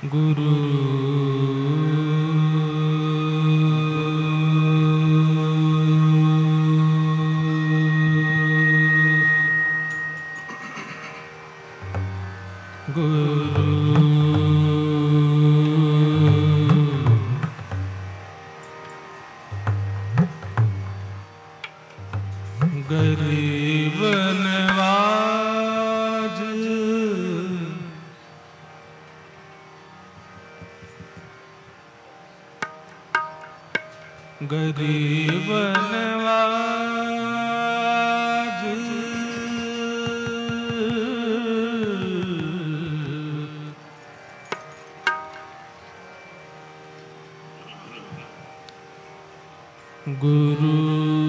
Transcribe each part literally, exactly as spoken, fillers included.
गुरु गरीब नवाज गरीब नवाज गुरु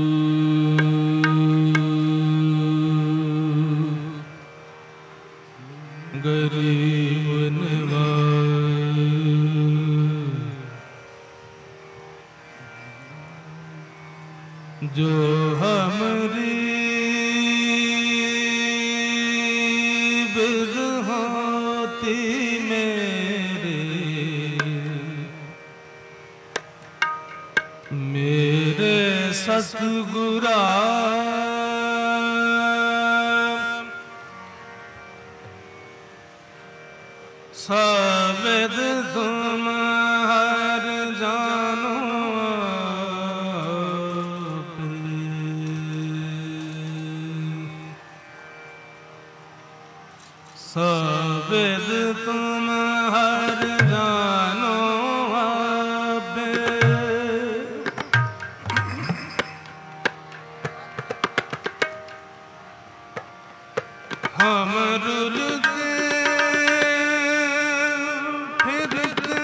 गरीब नवाज जो हमरी बिरहोती मेरे मेरे सतगुरा सवेद तुम हर जानो सवेद तुम हर जानो आपे हम रुलते फिरते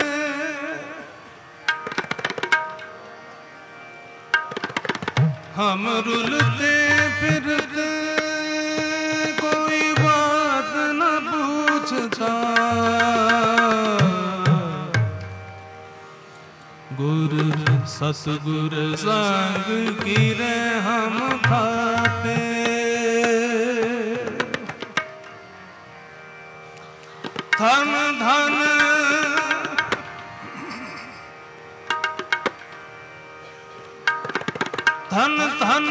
हम रुलते फिरते कोई बात न पूछता गुरु सतगुर संग की रे हम खाते धन धन धन धन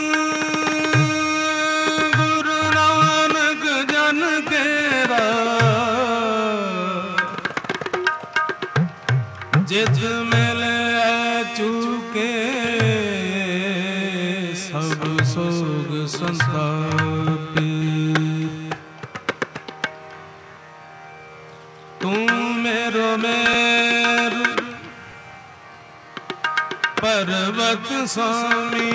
गुरु नानक जन केरा जित मिले चूके सब सोग संतापे तू मेरो मेरु पर्वत स्वामी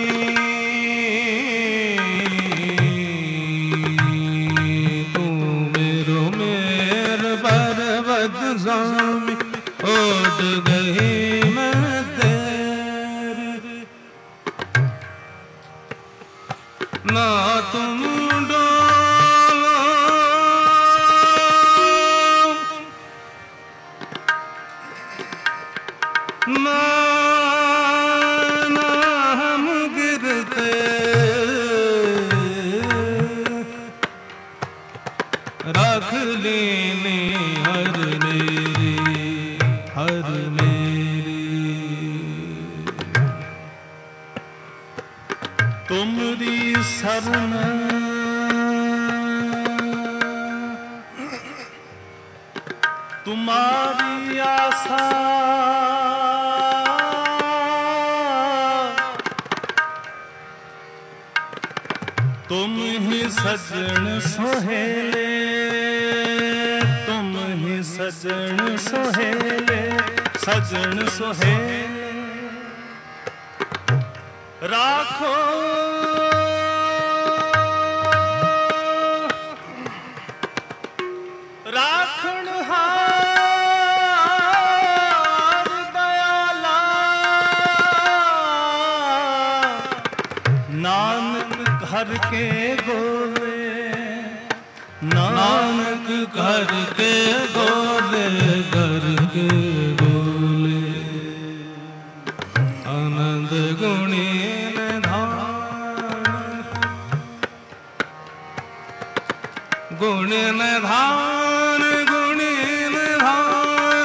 तू मेरो मेर पर्वत स्वामी ओट गई मैं तेरे ना तुम डोलो ना रख लेने हर मेरी हर मेरी तुमरी शरण तुम्हारी आशा तुम ही सजन सोहेले तुम ही सजन सोहेले सजन सोहेले राखो राखण हार दयाला नानक घर के गोरे नानक घर के गोरे घर के बोले आनंद गुणी गुण निधान गुणी निधान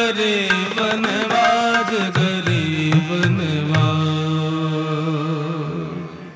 गरीब नवाज गरीब नवाज।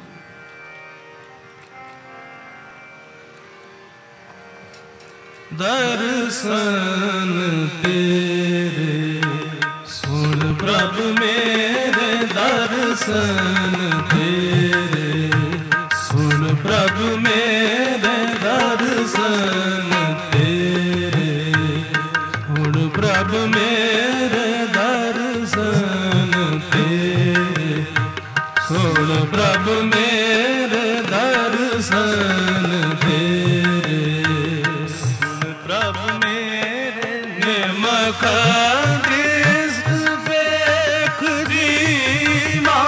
दर्शन तेरे सुन प्रभु मेरे, दर्शन तेरे सुन प्रभु मेरे, दर्शन तेरे सुन प्रभु मेरे, दर्शन तेरे सुन प्रभु मेरे, दर्शन तेरे सुन प्रभु मेरे। निमक दृष्ट देख जीवा,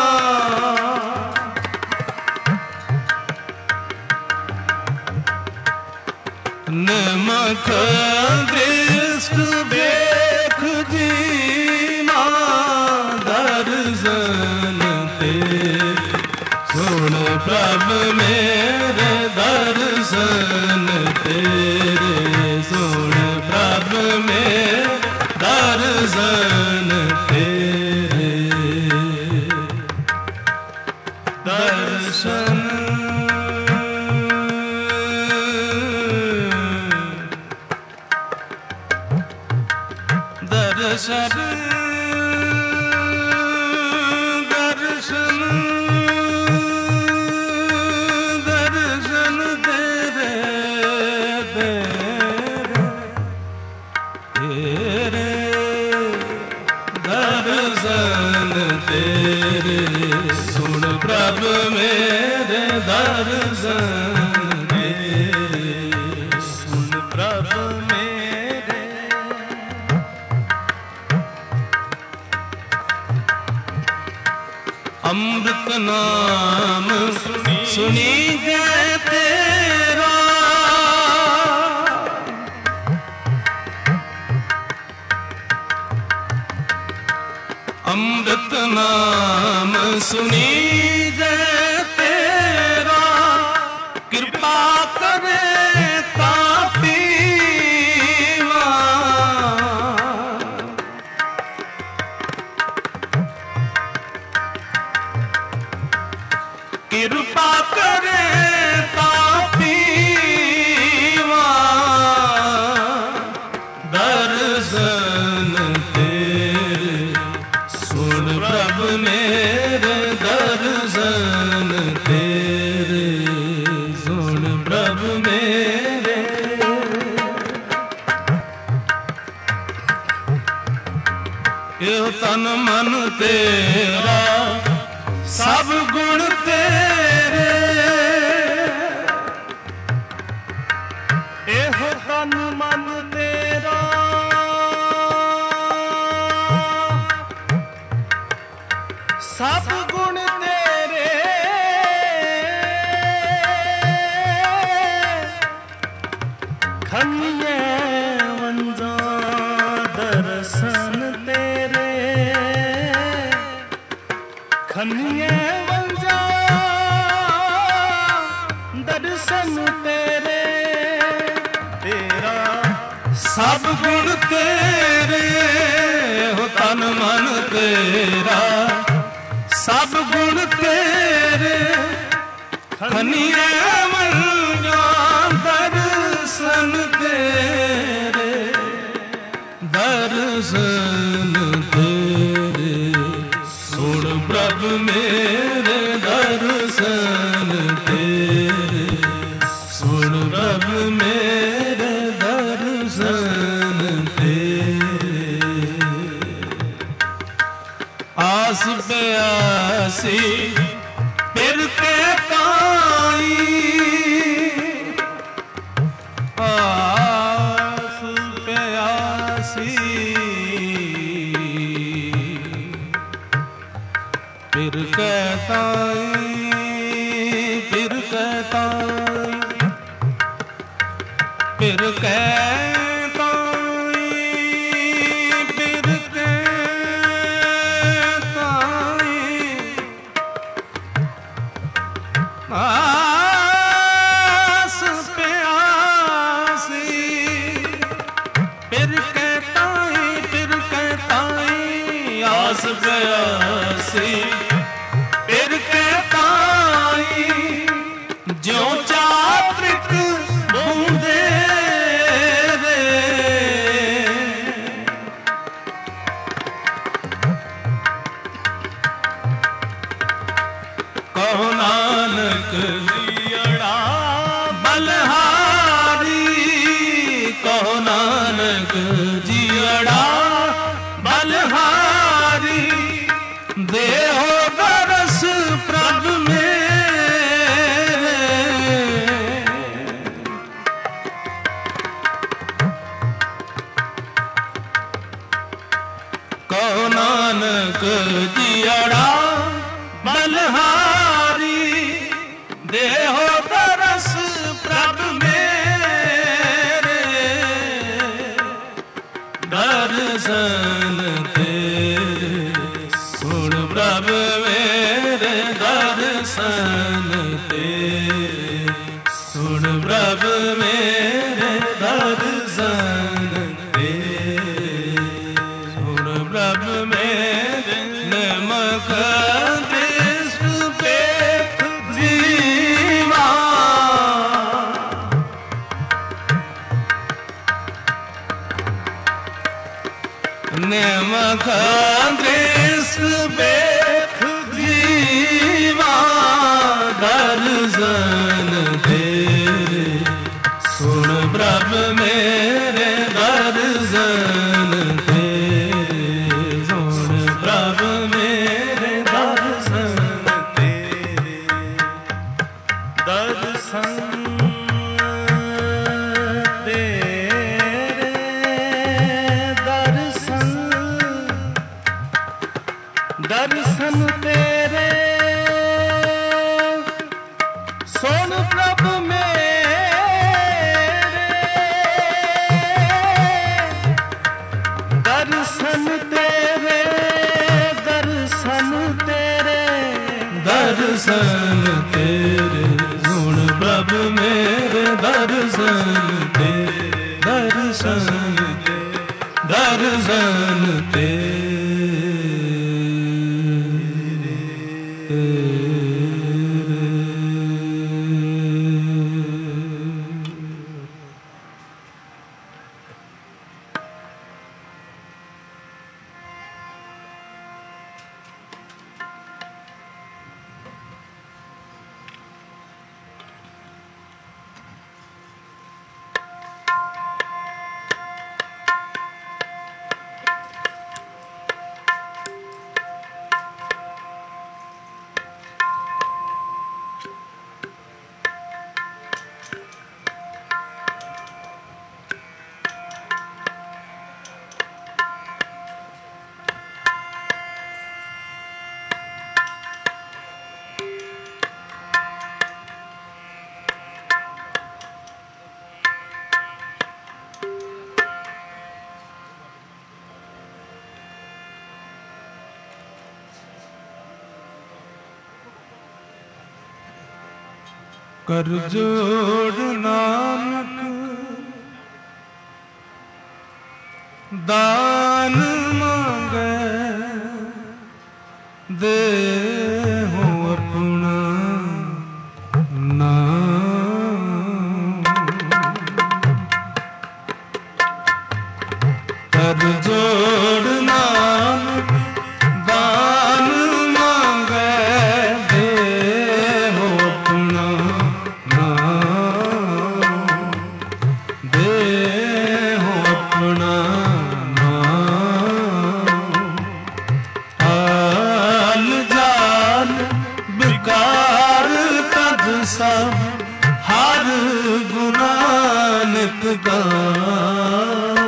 निमक दृष्ट देख जीवा, दर्शन तेरे सुन प्रभु मेरे, दर्शन तेरे सुन प्रभु मेरे, दर्शन तेरे दर्शन दर्शन दर्शन दर्शन तेरे तेरे दर्शन तेरे सुन प्रभु मेरे, दर्शन तेरे सुन प्रभु मेरे। अमृत नाम सुनी जय तेरा, अमृत नाम सुनी जय तेरा, कृपा करे तापीवा, कृपा करे तापीवा, दर्शन तेरे सुन प्रभु मेरे, दर्शन तेरे सुन प्रभु मेरे। यो तन मन तेरा सब गुण तेरे, एहो तन मन तेरा सब गुण तेरे, खनिए वंजा दर्शन तेरे, खनिए वंजा दर्शन तेरे, तेरा सब गुण तेरे, हो तन मन तेरा सब गुण तेरे, खनिए वंजा दर्शन तेरे, दर्शन तेरे सुन प्रभु मेरे, दर्शन तेरे सुन प्रभु मेरे, दर्शन तेरे। आस पे आसी फिर के ताई, आस पे आसी फिर के ताई, फिर के ताई, फिर के आस पे आसी फिर कहता ही ਪਿਆਸੀ ਫਿਰ ਕੇ ਤਾਈ ਜਿਉ ਚਾਤ੍ਰਿਕ ਬੂੰਦੇ ਰੇ ਕਹੋ ਨਾਨਕ ਜੀਅੜਾ ਬਲਹਾਰੀ ਕਹੋ ਨਾਨਕ ਜੀਅੜਾ ਬਲਹਾਰੀ ਦੇਹੋ ਦਰਸ ਪ੍ਰਭ ਮੇਰੇ ਕਹੋ ਨਾਨਕ ਜੀਅੜਾ ਬਲਹਾਰੀ ਦੇਹੋ ਦਰਸ ਪ੍ਰਭ ਮੇਰੇ ਦਰਸ਼ਨ ਤੇਰੇ ਸੁਣ ਪ੍ਰਭ ਮੇਰੇ ਦਰਸ਼ਨ ਤੇਰੇ ਸੁਣ ਪ੍ਰਭ ਮੇਰੇ ਦਰਸ਼ਨ ਤੇਰੇ ਸੁਣ ਪ੍ਰਭ ਮੇਰੇ ਨਮਕ ਦ੍ਰਿਸ਼ ਪੇਖ ਜੀਵਾ ਨਮਕ ਦ੍ਰਿਸ਼ ਪੇਖ ਜੀਵਾ ਦਰਸ਼ਨ ਤੇਰੇ ਸੁਣ ਪ੍ਰਭ ਮੇਰੇ ਦਰਸ਼ਨ ਤੇਰੇ ਸੁਣ ਪ੍ਰਭ ਮੇਰੇ ਦਰਸ਼ਨ ਤੇਰੇ ਦਰਸ਼ਨ ਤੇਰੇ ਦਰਸ਼ਨ ਦਰਸ਼ਨ ਤੇਰੇ ਸੁਣ ਪ੍ਰਭ ਦਰਸ਼ਨ ਤੇਰੇ ਦਰਸ਼ਨ ਤੇਰੇ ਦਰਸ਼ਨ ਤੇਰੇ ਸੁਣ ਪ੍ਰਭ ਮੇਰੇ ਦਰਸ਼ਨ ਤੇਰੇ ਦਰਸ਼ਨ ਤੇਰੇ ਦਰਸ਼ਨ ਤੇਰੇ ਕਰ ਜੋੜ ਨਾਨਕ ਦਾਨ ਮੰਗੈ ਦੇਹੁ ਆਪਣਾ ਨਾਮ ਕਰ ਜੋੜ ਨਾਨਕ ਦਾਨ ਮੰਗੈ ਦੇਹੁ ਆਪਣਾ ਦੇਹੁ ਆਪਣਾ ਹਾਲ ਜਾਲ ਬਿਕਾਰ ਤਜ ਸਭ ਹਰ ਗੁਨਾ ਨਿਤ ਗਾਓ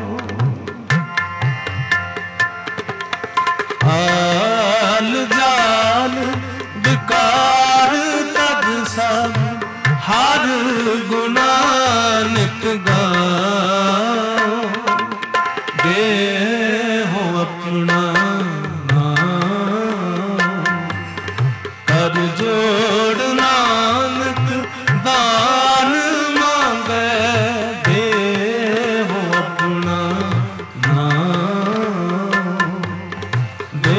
ਹਾਲ ਜਾਲ ਬਿਕਾਰ ਤਜ ਸਭ ਹਰ ਗੁਨਾ ਨਿਤ ਗਾਓ ਦੇਹੁ ਆਪਣਾ ਨਾਮ ਕਰ ਜੋੜ ਨਾਨਕ ਦਾਨ ਮੰਗੈ ਦੇਹੁ ਆਪਣਾ ਨਾਮ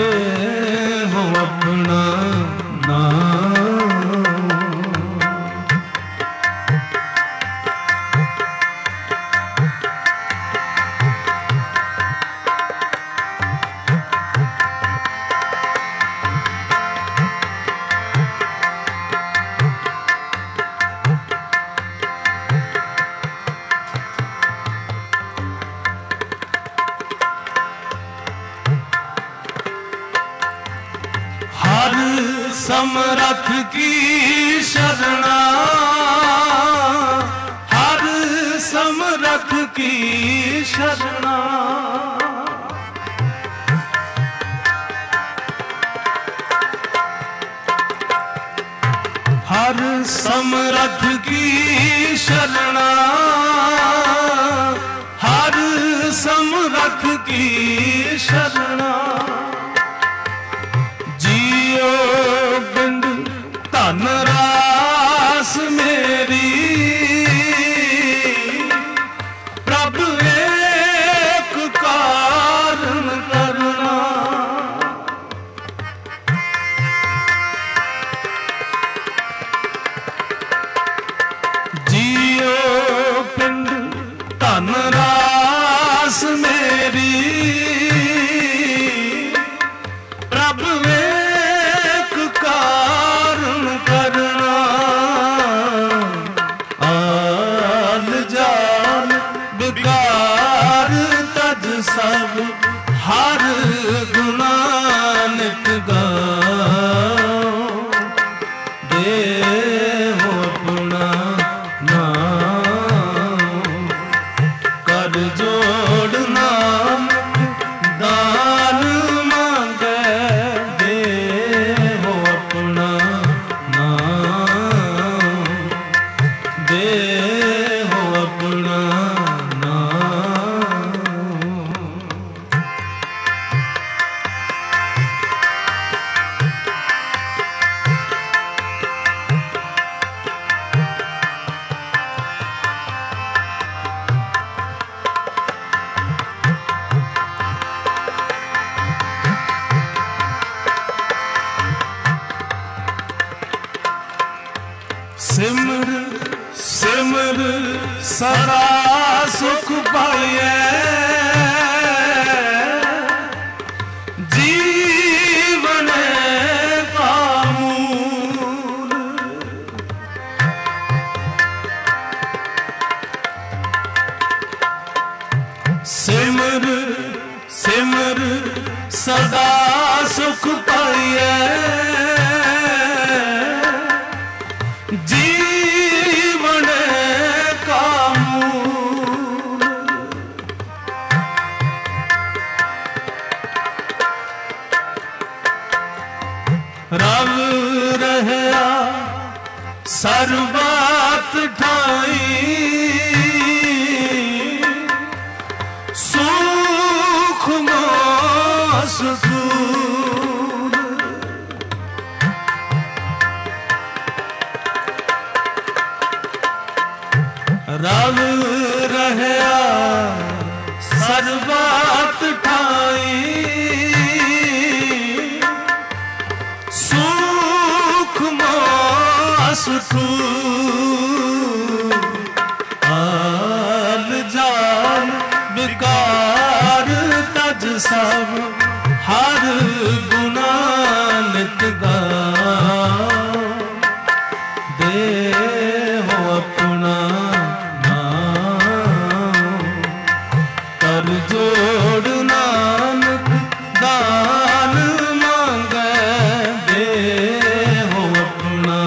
समरथ की शरणा, हर समरथ की शरणा। हर समरथ की शरणा, हर समरथ की शरणा। जियो बिंद धन रास मेरी, प्रभु एक कारण करना। जियो पिंड धन रास मेरी, प्रभु एक कारण करना। आल जाल बिकार तज सब, हर गुना नित गाओ। देहो अपना नाम, कर जोड़ नाम दान मांगे। देहो अपना नाम, देहो अपना नाम। सिमर सिमर सदा सुख पाइए, जीवन का मूल। सिमर सिमर सदा सुख पाइए, जीवन का मूल। रव रहया सर्वत ठाई, सुख मोस दूर। रव रहया सर्वत ठाई, सुख मोस दूर। आल जाल बिकार तज सब, हर गुना नित गाओ। देहो अपना नाम, कर जोड़ नानक दान मांगे। देहो अपना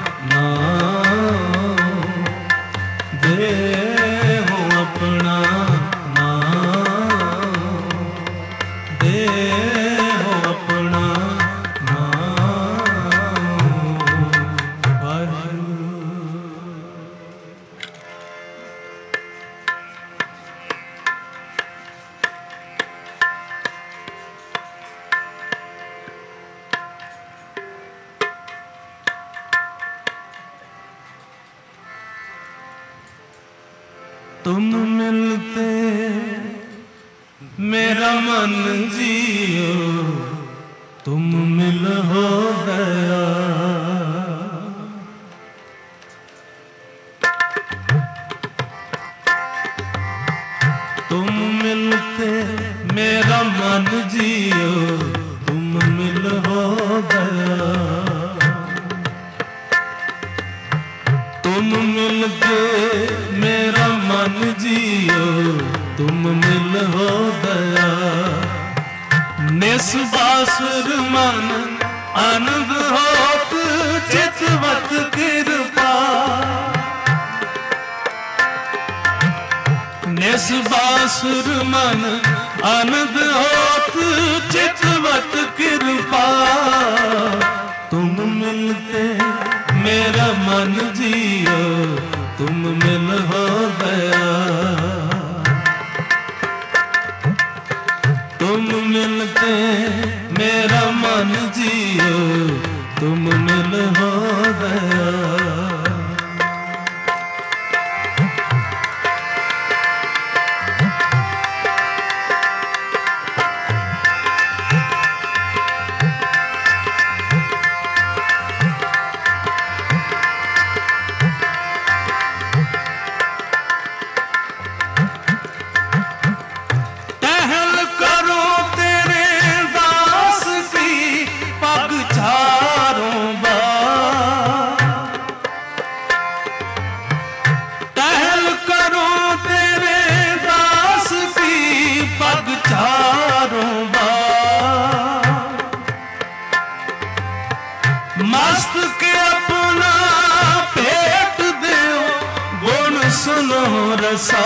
नाम, देहो अपना नाम, देहो अपना नाम। वाहिगुरू। तुम मिलते मेरा मन जियो, तुम मिल हो गया। तुम मिलते मेरा मन जियो, तुम मिल हो गया। तुम मिलके मेरा मन जियो, तुम मिल हो गया। निस बासुर मन आनंद होत चितवत कृपा। निस बासुर मन आनंद होत चितवत कृपा। तुम मिलते मेरा मन जियो, तुम मिल हो गया। तुम मिलते मेरा मन जियो, तुम मिल हो गया। मस्तक अपना पेट देओ, गुण सुनो रसा।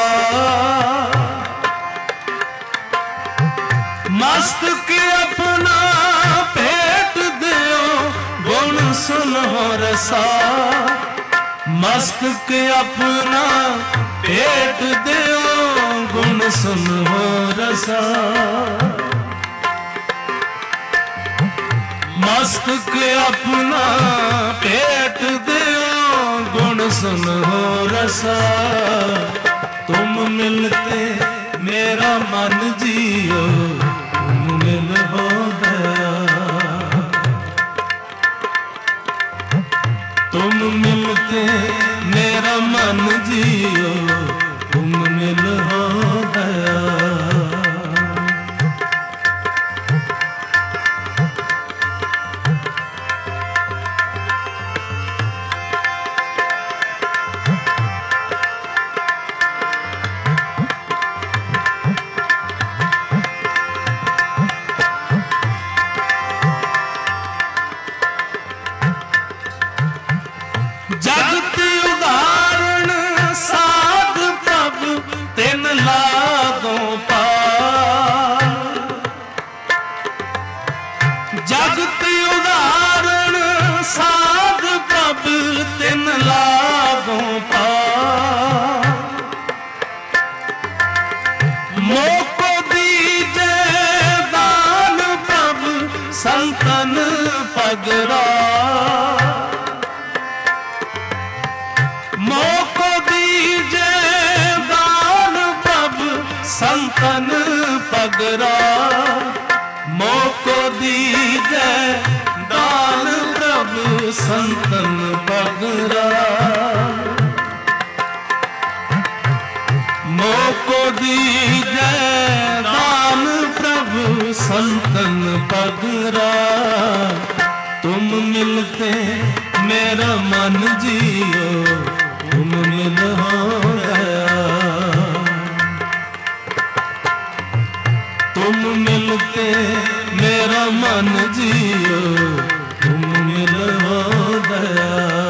मस्तक अपना पेट देओ, गुण सुनो रसा। मस्तक अपना पेट देओ, गुण सुनो रसा। मस्तक अपना पेट देओ, गुण सुनो रसा। तुम मिलते मेरा मन जियो, तुम मिल हो गया। तुम मिलते मेरा मन जियो, तुम मिल हो गया। जगत उदाहरण साध प्रभु तिन लागों पार। जगत उदाहरण साध प्रभु तिन लागों पार। मोको दीजे दान प्रभु संतन पगरा। मोको दीजे दान प्रभु संतन पगरा। मोको दीजे दान प्रभु संतन पगरा। मोको दीजे दान प्रभु संतन पगरा। तुम मिलते मेरा मन जियो, तुम मिल हो गया। तुम मिलते मेरा मन जियो, तुम मिल हो गया।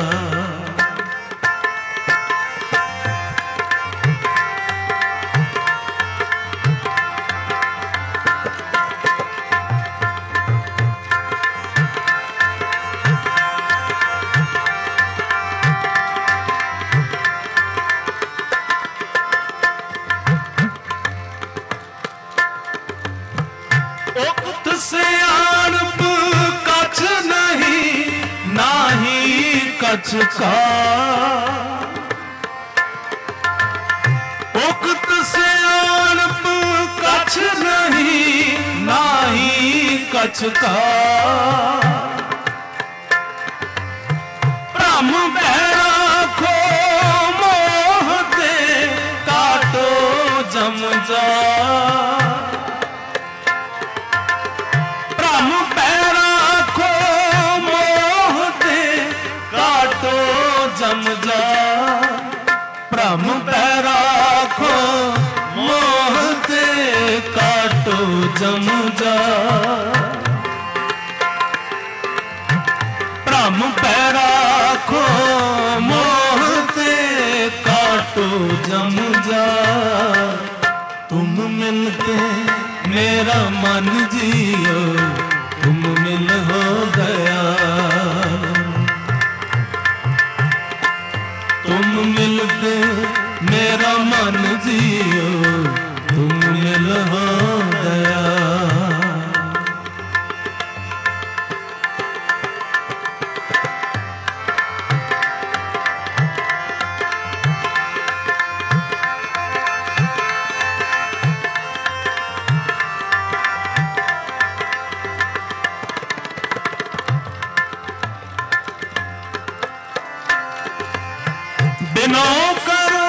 उक्त सियाणप कछ नहीं, नाही कछ का। उक्त सियाणप कछ नहीं, नाही कछ का। भ्रम बहरा खो मोह दे, काटो जम जा। जम जा भ्रम पैरा खो, मोह दे काटो जम जा। भ्रम पे राखो मोह ते काटो जम जा। तुम मिलते मेरा मन जियो, तुम मिल हो गया। तुम मिलते मेरा मन जियो, तुम मिल हो गया। बिनो करो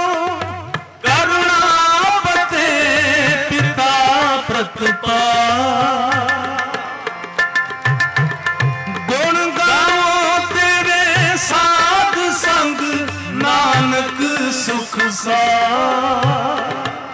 करुणावते पिता प्रतिपाल। गुण गाओ तेरे साध संग नानक सुख सार।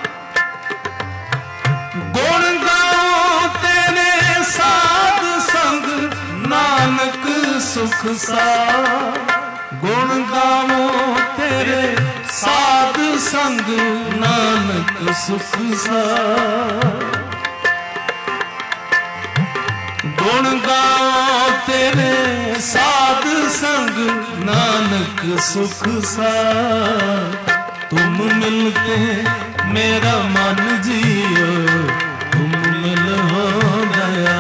गुण गाओ तेरे साध संग नानक सुख सार। गुण गाओ तेरे साध संग नानक सुख सार। गुण गाओ तेरे साध संग नानक सुख सार। तुम मिलते मेरा मन जियो, तुम मिल हो गया।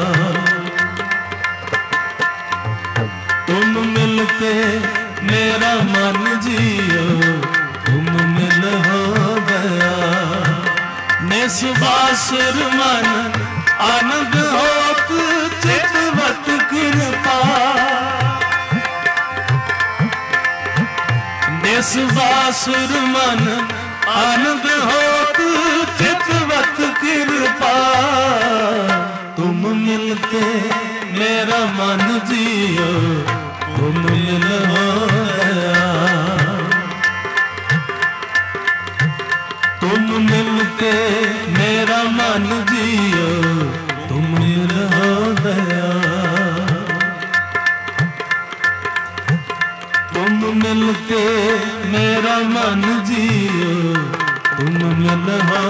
तुम मिलते मेरा मन जियो, तुम मिल हो गया। निस्वासुर मन आनंद होत चितवत कृपा। निस्वासुर मन आनंद होत चितवत कृपा। तुम मिलते मेरा मन जियो, तुम मिल हो गया। तुम मिलते मेरा मन जियो, तुम मिल हो गया। तुम मिलते मेरा मन जियो, तुम मिल हो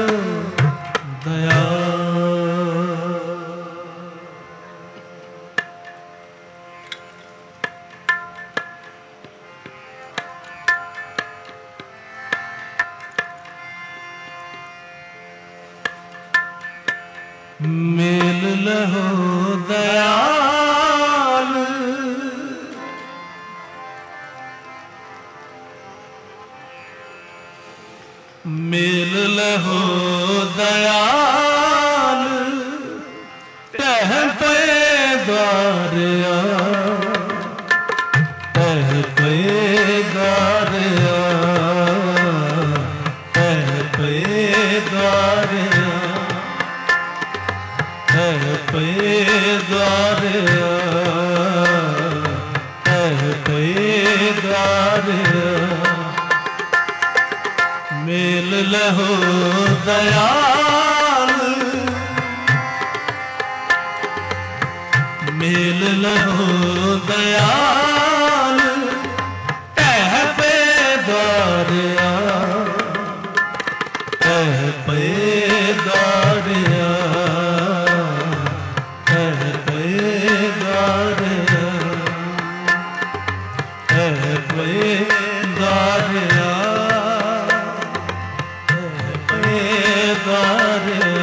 गया। मेल लहो दयाल, मेल लहो दयाल। टह पे द्वारया, टह पे द्वारया, टह पे द्वारया, टह पे द्वारया, टह पे द्वारया। मेल लहो दयाल, मेल लहो दयाल। टह पे द्वारया, टह पे द्वारया, टह पे द्वारया, टह पे द्वारया, टह पे द्वारया।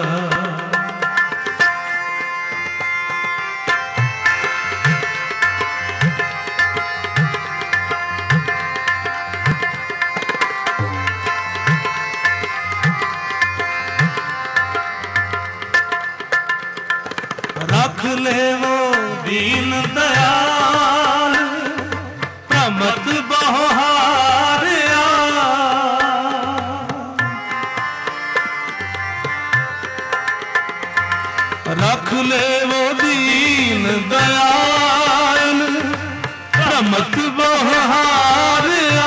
रख ले वो दीन दयाल, प्रमत बहुहारया। रख ले वो दीन दयाल, प्रमत बहुहारया।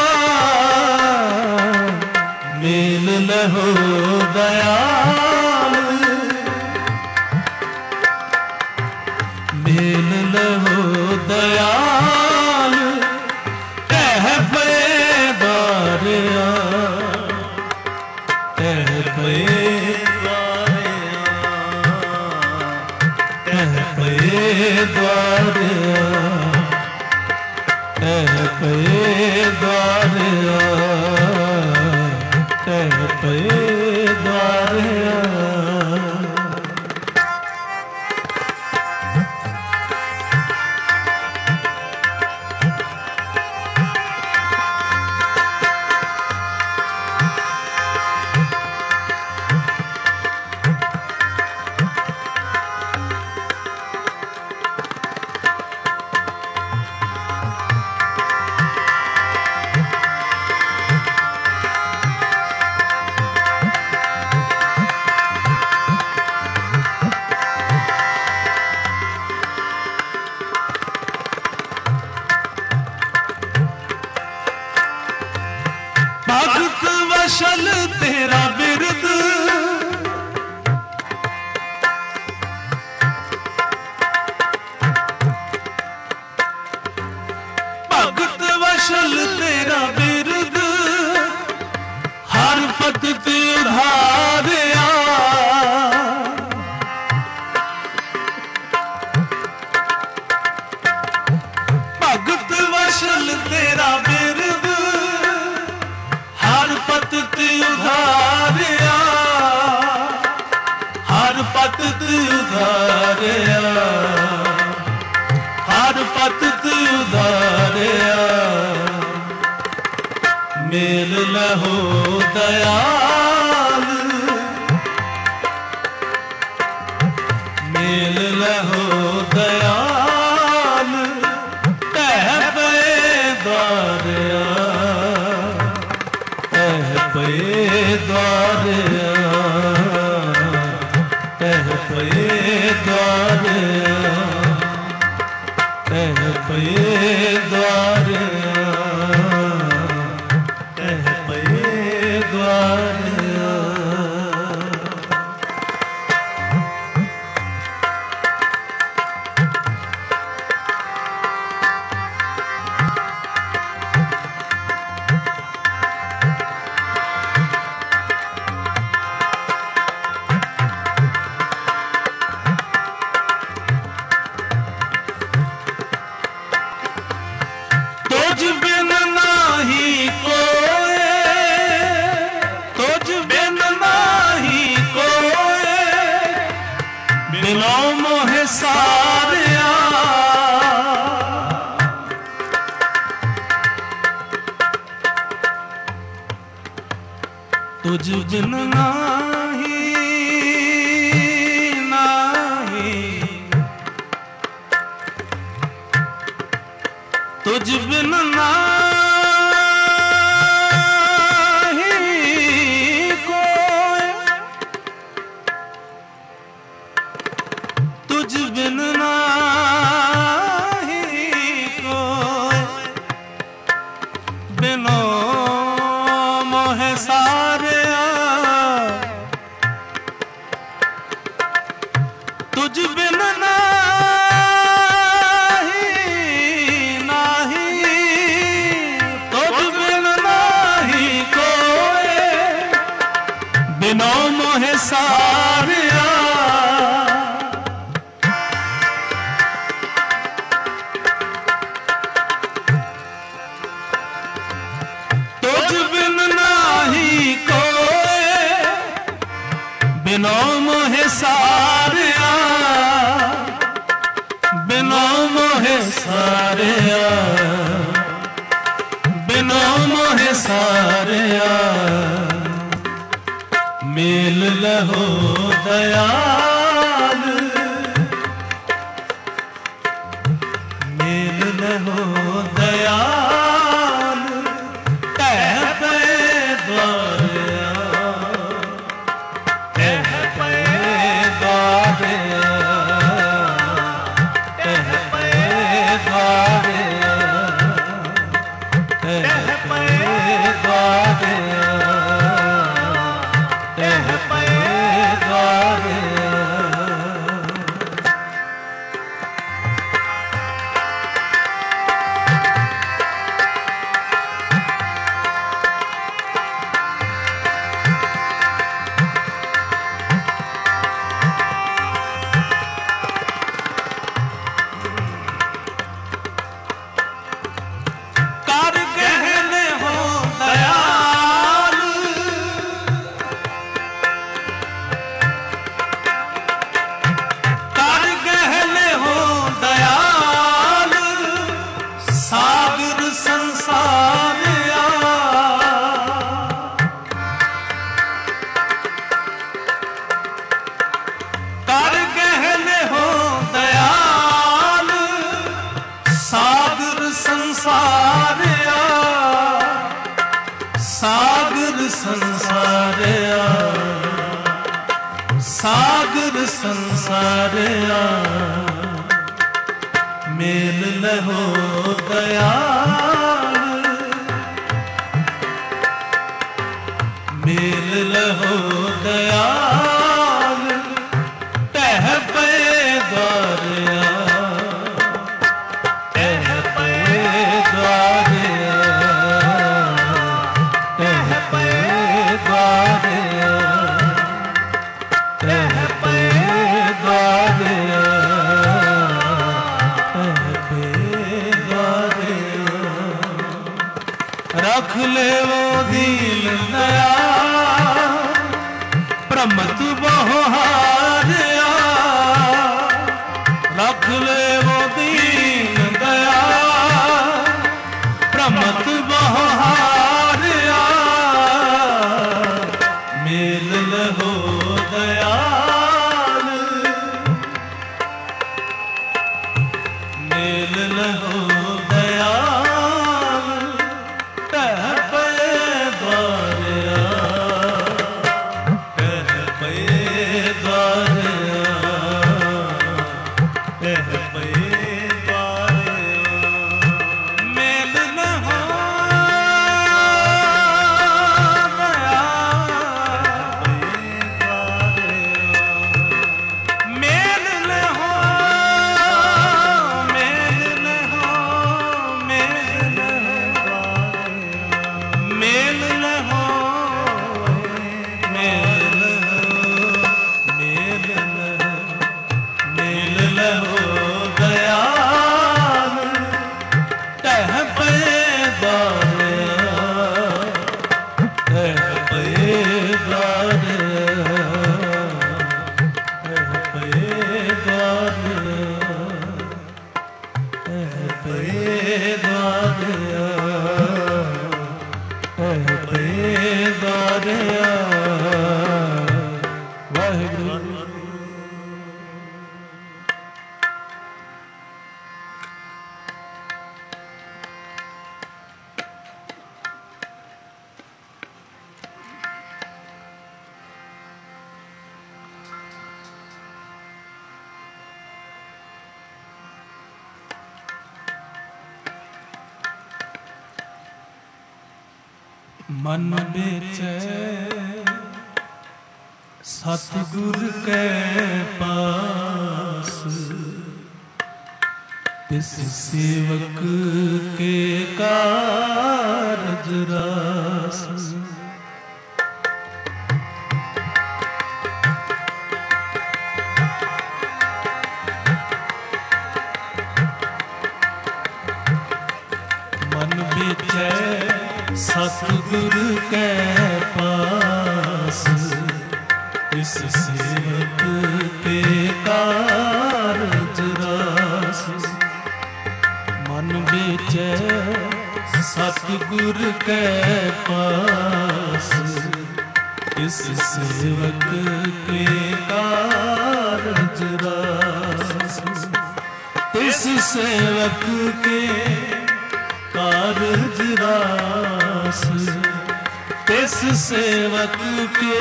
मेल लहो दयाल, मेल लहो दयाल। द्वारिया कह पे द्वारिया कह पे द्वारिया भगत वशल तेरा बिरद भगत वशल तेरा बिरद हर पत उधारिया भगत वशल तेरा बिरद हर पत उधारिया हर पत उधारिया हर पत उधारिया मेल लहो दयाल मेल लहो दयाल कह पे द्वारिया कह पे द्वारिया कह पे द्वारिया कह पे द्वारिया कह पे द्वारिया तुझ बिन नाही कोई तुझ बिन नाही कोई बिनो मोह सारिया तुझ बिन नाही नाही तुझ बिन नाही कोई तुझ बिन नाही कोई बिनो मोह सारिया तुझ बिन बिनो मोह सारिया तुझ बिन नाही कोई बिनो मोह सारिया बिनो मोह सारिया बिनो मोह सारिया मेल लहो दयाल मेल लहो दयाल कह पे द्वारिया कह पे द्वारिया कह पे द्वारिया कह पे द्वारिया कह पे द्वारिया संसारिया मेल लहो दयाल, मेल लहो दयाल टह पे द्वारिया, टह पे द्वारिया, टह पे द्वारिया, टह पे द्वारिया, टह पे द्वारिया। रख ले वो दीन दया प्रमत बहुहारिया, रख ले वो दीन दया प्रमत बहुहारिया, मेल लहो दयाल, मेल लहो दयाल टह पे द्वारिया, टह पे द्वारिया, टह पे द्वारिया। मेल लहो मेल लहो, मेल लहो, मेल लहो, मेल लहो, मेल लहो, मेल लहो दयाल टह पे द्वारिया, टह पे द्वारिया, टह पे द्वारिया, टह पे द्वारिया, टह पे द्वारिया। वाहिगुरु। मन बेचै सतगुर के पास, तिस सेवक के कारज रास। मन बेचै सतगुर के पास, इस सेवक के कारज रास। मन बेचै सतगुर के पास, इस सेवक के कारज रास। इस सेवक के कारज रास, तिस सेवक के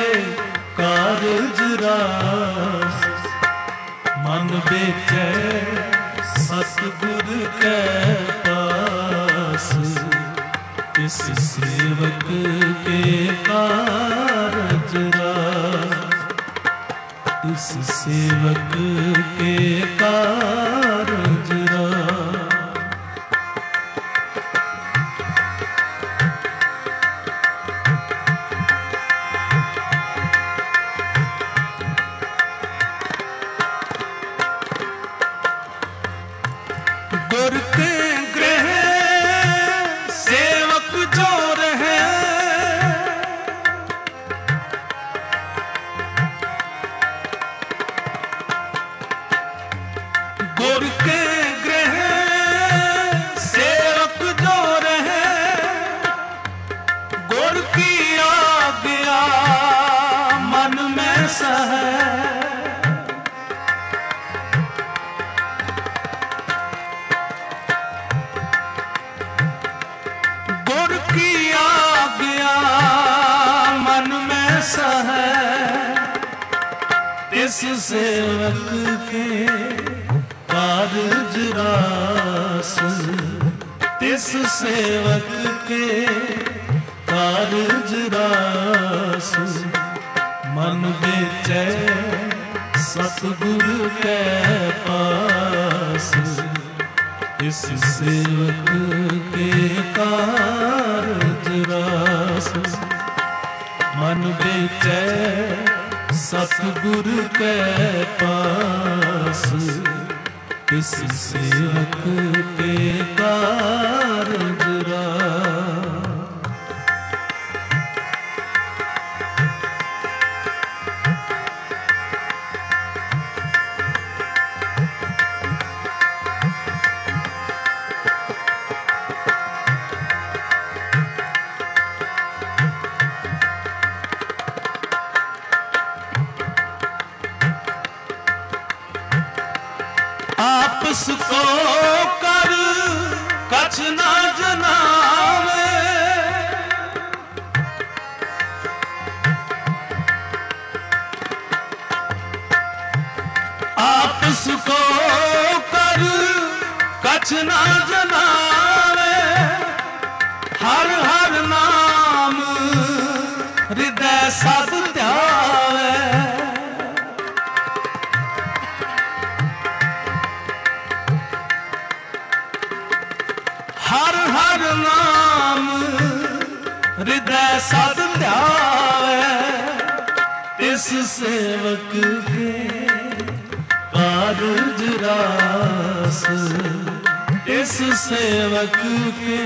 कारज रास। मन बेचै सतगुर के पास, इस सेवक के कारज रास। इस सेवक के कारज रास। गुर के गृह सेवक जो रहे, गुर के तिस सेवक के कारज रास, तिस सेवक के कारज रास। मन बेचै सतगुर के पास, इस सेवक के कारज रास। मन बेचै सतगुर के पास, इस सेवक के कारज रास। आपस को कर कछ ना जनावे, आपस को कर कछ ना जनावे। हर हर नाम हृदय सद ध्यावे। हर हर नाम हृदय सद ध्यावे। इस सेवक के कारज रास, इस सेवक के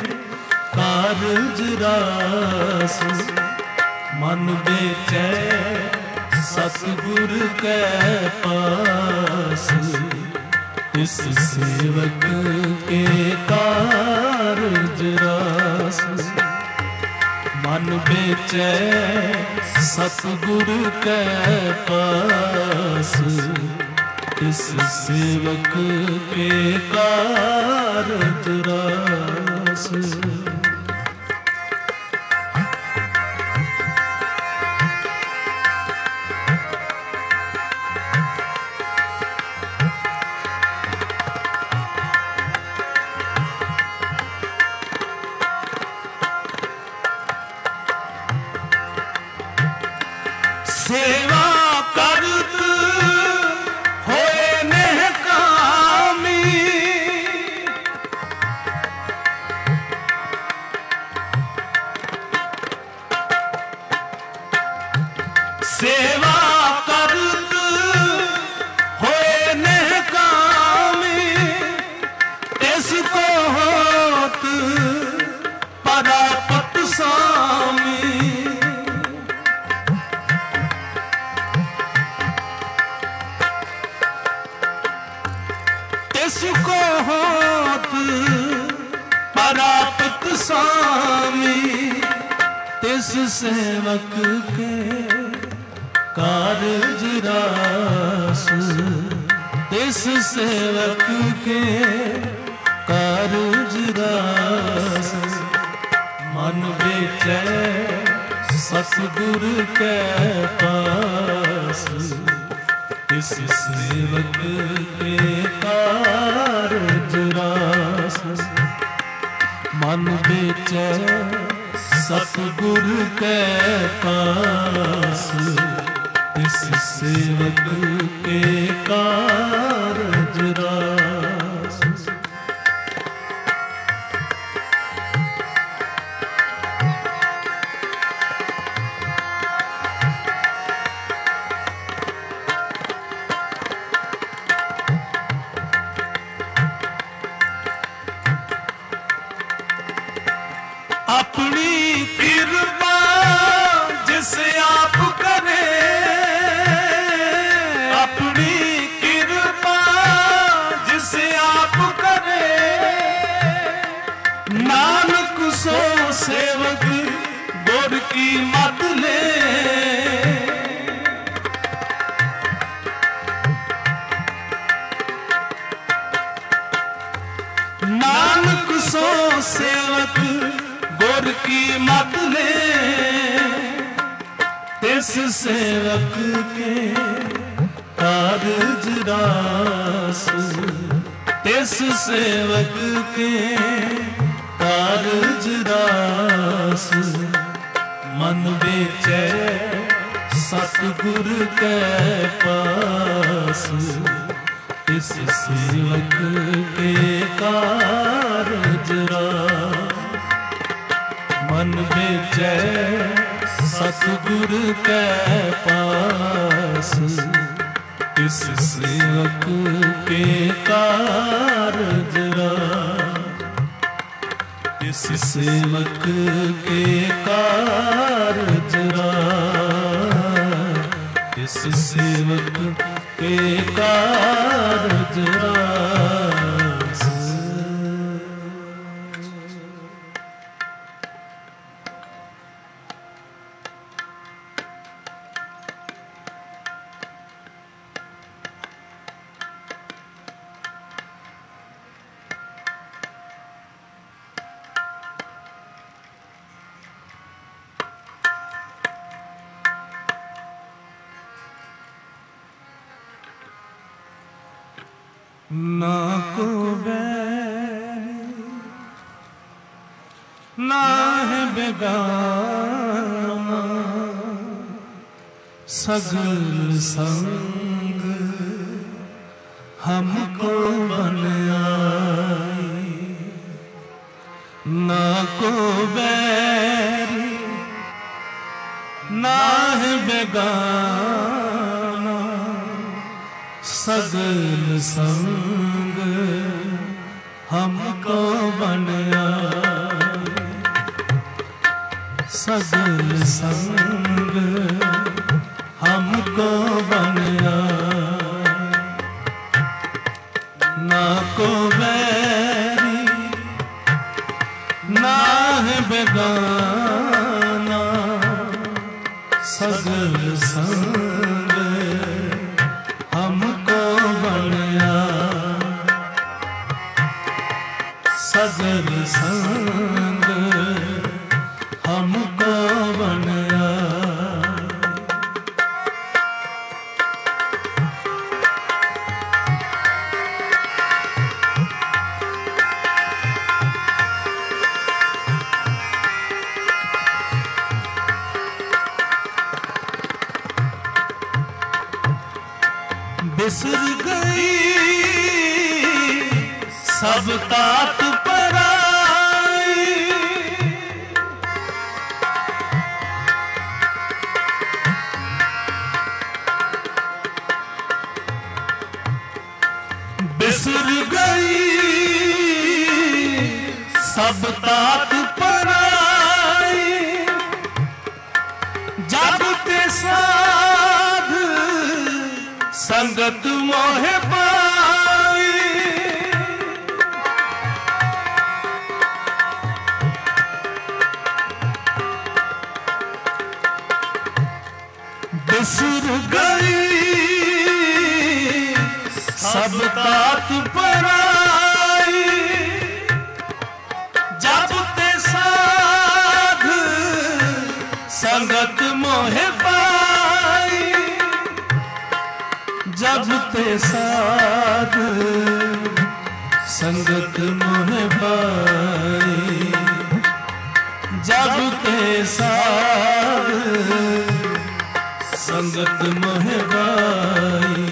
कारज रास। मन बेचै सतगुर के पास, इस सेवक के कारज रास। मन बेचै सतगुर के पास, इस सेवक के कारज रास। सेवा करत होए नेह कामी, सेवा करत होए नेह कामी। इसको होत परापत स्वामी। इसको होत परापत स्वामी। तिस सेवक के कारज रास, तिस सेवक के कारज रास। मन बेचै सतगुर के पास, इस सेवक के कारज रास। मन बेचै सतगुर के पास, इस सेवक के कारज रास। अपनी कृपा जिसे आप करे, अपनी कृपा जिसे आप करे। नानक सो सेवक गुर की मत ले। नानक सो सेवक गुर की मत ले। इस सेवक के कारज रास तिस सेवक के कारज रास मन बेचै सतगुर के पास इस सेवक के कारज रास मन बेचै सतगुर के पास इस सेवक के कारज रास इस सेवक के कारज रास इस सेवक के कारज रास। ना को बैर ना है बेगाना सगल संग हमको बन आई। ना को बैर ना है बेगाना सगल संग हमको बन आए। सगल संग हमको बन आए। ना को बैरी ना है बेगाना सगल संग हमको बन आए। सगल संग हमको बन आए। बिसर गई सब तात पराई। बिसर गई सब तात पराई। जब ते साध संगत मोहे पाई। बिसर गई सब तात पराई। जब ते साध संगत मोहे पाई। जब ते साध संगत मोहे पाई। जब ते साध संगत मोहे पाई।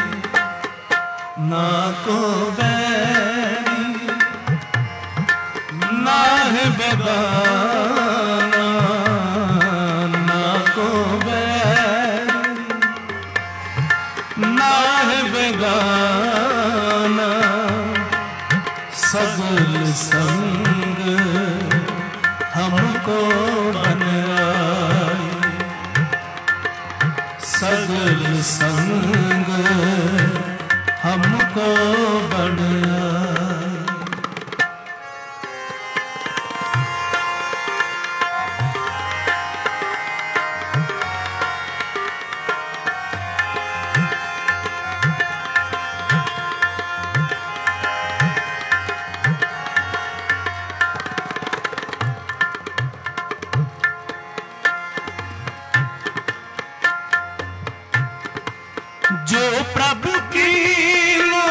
ना को बैरी ना है बेगाना। ना को बैरी ना है बेगाना सगल संग हमको बन आई। सगल संग हमको बन आई। प्रभु कीनो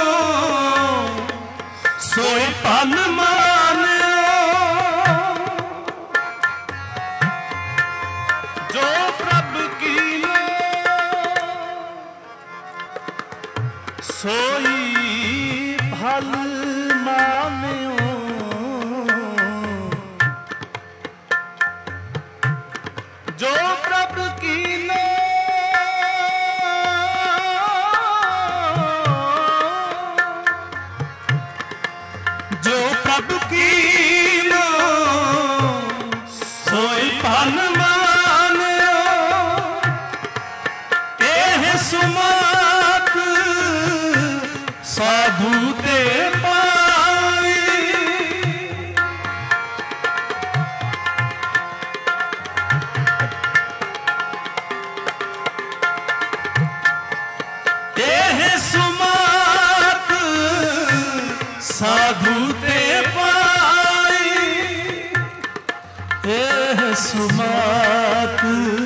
सोई पन मानियो, जो प्रभु कीनो सोई भल मानियो, जो प्रभु कीनो जो प्रभु कीनो सोई पन मानियो, एह सुमत साधु ते पाई, एह सुमत साधु ते पाई, एह सुमत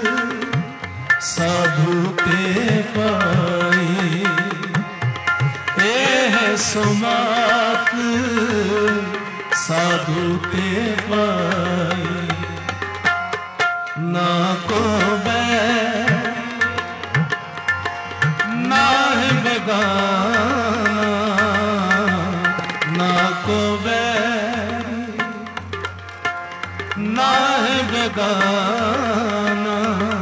साधु ते पाई, एह सुमत साधु ते पाई। ना को बैर ना है बेगाना, ना को बैर ना है बेगाना,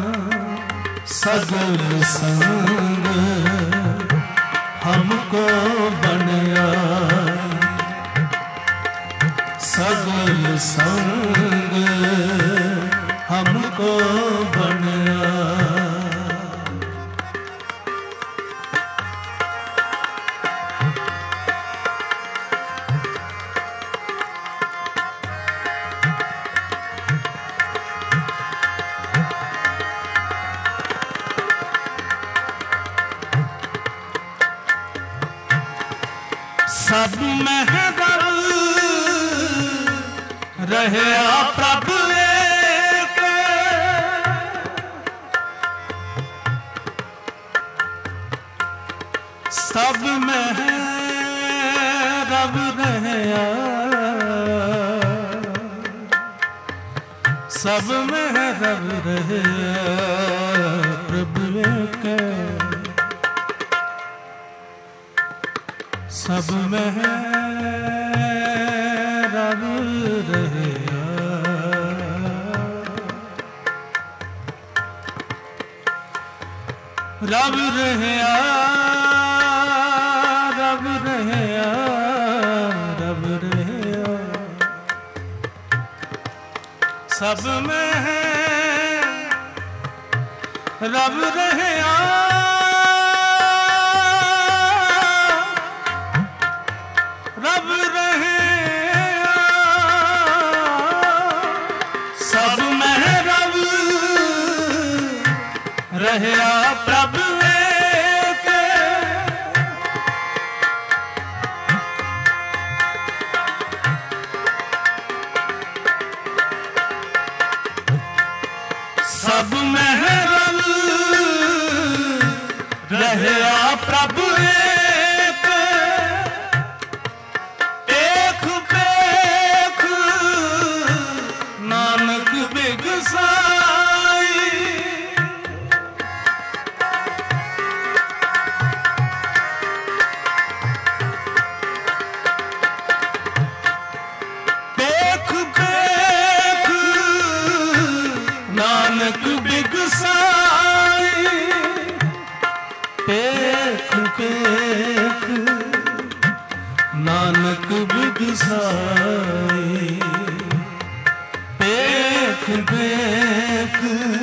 सगल संग हमको बनया, सगल संग हमको बनया। सब महगल रहे प्रभु एक, सब में रब रहे, सब में रब रहे प्रभु एक, सब में रब रहे, रब रहे, रब रहे, रब रहे, सब में रब रहे, रब रहे, सब में रब रहे प्रभु एक, सब में रब रहे प्रभु एक, एक पेख नानक बिगसाई, पेख पेख नानक बिगसाई, पेख पेख नानक बिगसाई, पेख पेख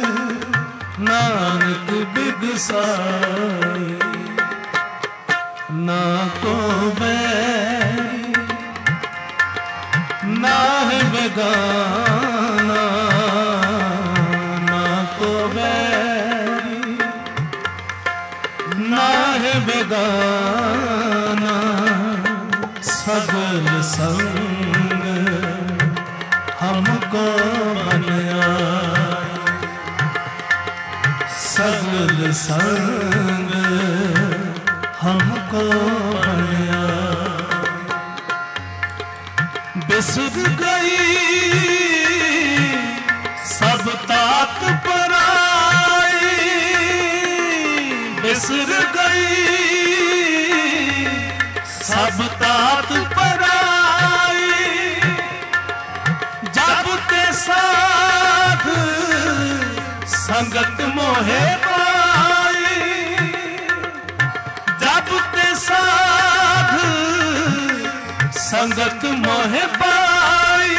नानक बिगसाई। ना को बैरी ना है बेगाना, ना को बैरी ना है बेगाना, सगल संग हमको बनया, सगल संग गई सब तात पराई, जब ते साध संगत मोहे पाई, जब ते साध संगत मोहे पाई,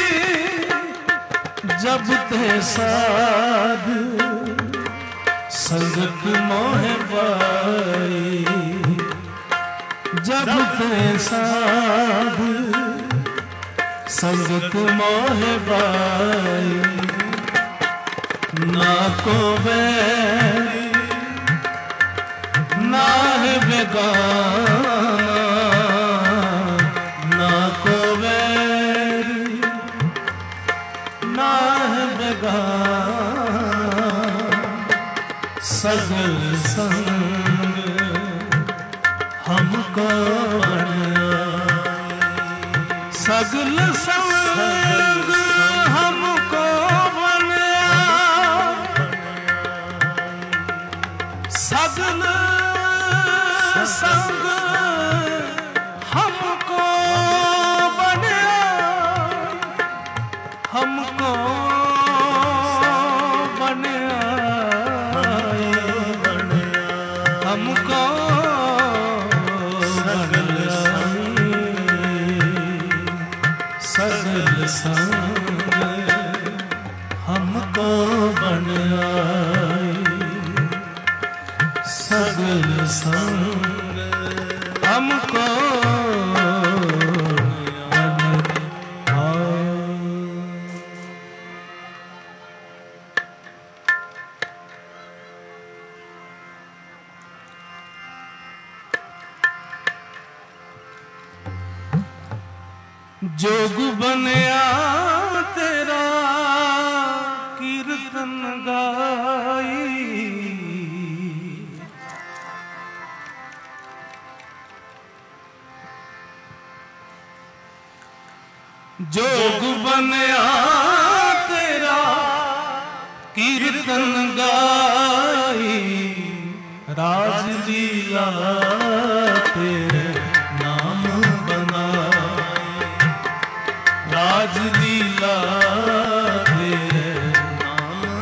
जब ते साध संगत मोहे पाई, जब ते साध संगत मोहे पाई। ना को बैरी ना है बेगाना, ना को बैरी ना है बेगाना, सगल संग हमको सगल संग हमको बनाया, सगल संग हमको बनाया, हमको बनाया, हमको सगल सगल संग हमको बनाए, सगल संग हमको जोग बनया तेरा कीर्तन गाई, जोग बनया तेरा कीर्तन गाई, राजलीला तेरे नाम बनाई, राजलीला तेरे नाम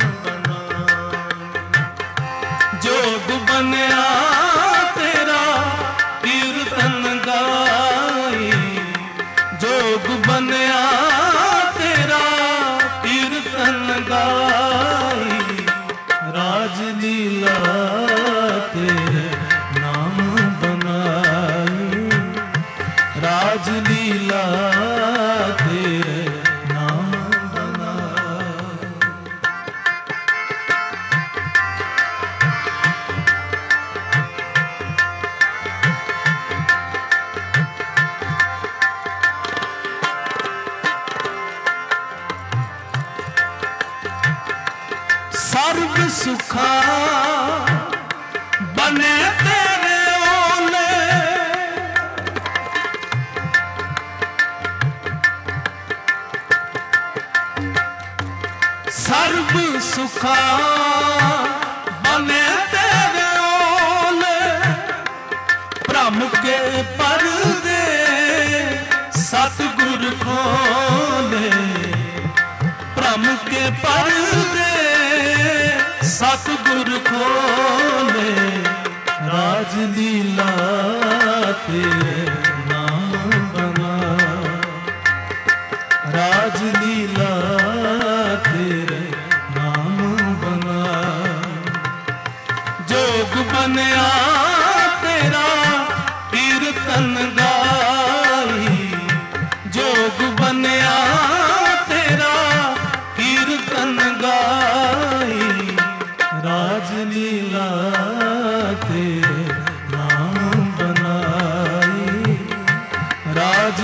बनाई, जोग बनया तेरा कीर्तन गाई, जोग बनया तेरा कीर्तन गाई, राजलीला तेरे नाम बनाई, राजलीला तेरे नाम बनाई। सर्व सुखा बने तेरे ओले, सर्व सुखा बने तेरे ओले, भ्रम के पर्दे सतगुर खोले, भ्रम के पर्दे सतगुर खोले, राजलीला तेरे नाम बनाई, राजलीला तेरे नाम बनाई, जोग बनया तेरा कीर्तन गाई, जोग बनया तेरा कीर्तन गाई, राजलीला तेरे नाम बनाई, राज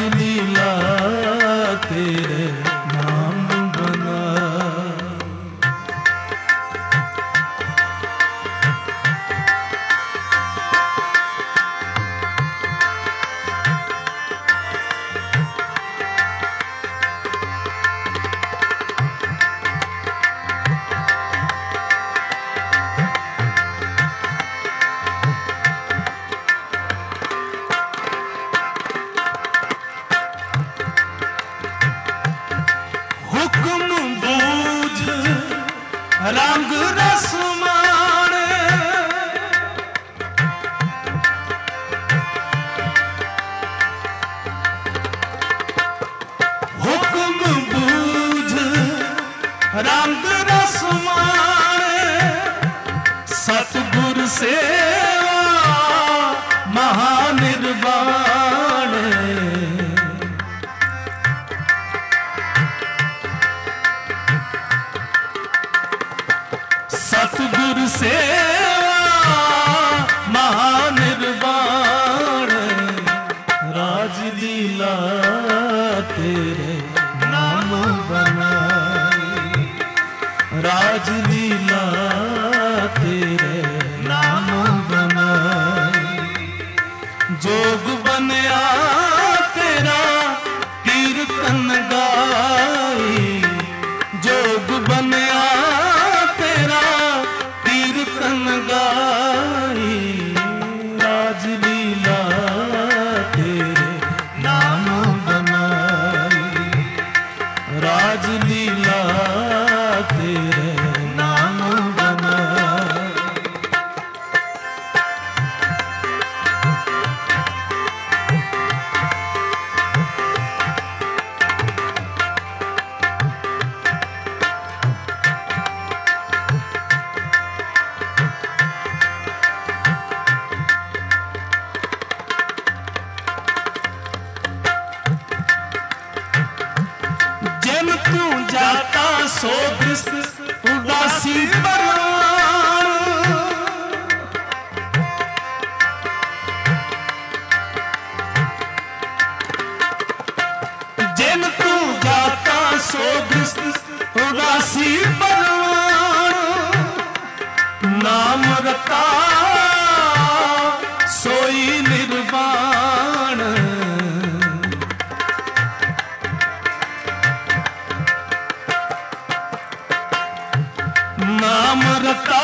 रंग रस माणे सतगुर सेवा महानिर्वाण। सतगुर सेवा महानिर्वाण। राजलीला तेरे नाम बनाई, राजलीला तेरे नाम बनाई। जोग बनया तेरा कीर्तन गाई, जोग बनया तेरा कीर्तन गाई। राजलीला तेरे नाम बनाई, राजलीला तेरे नाम बनाई। जिन तू जाता सो दृश उदासी बरवान। जिन तू जाता सो दृश उदासी बरवान। नाम रता सोई निर्वाण। नाम रता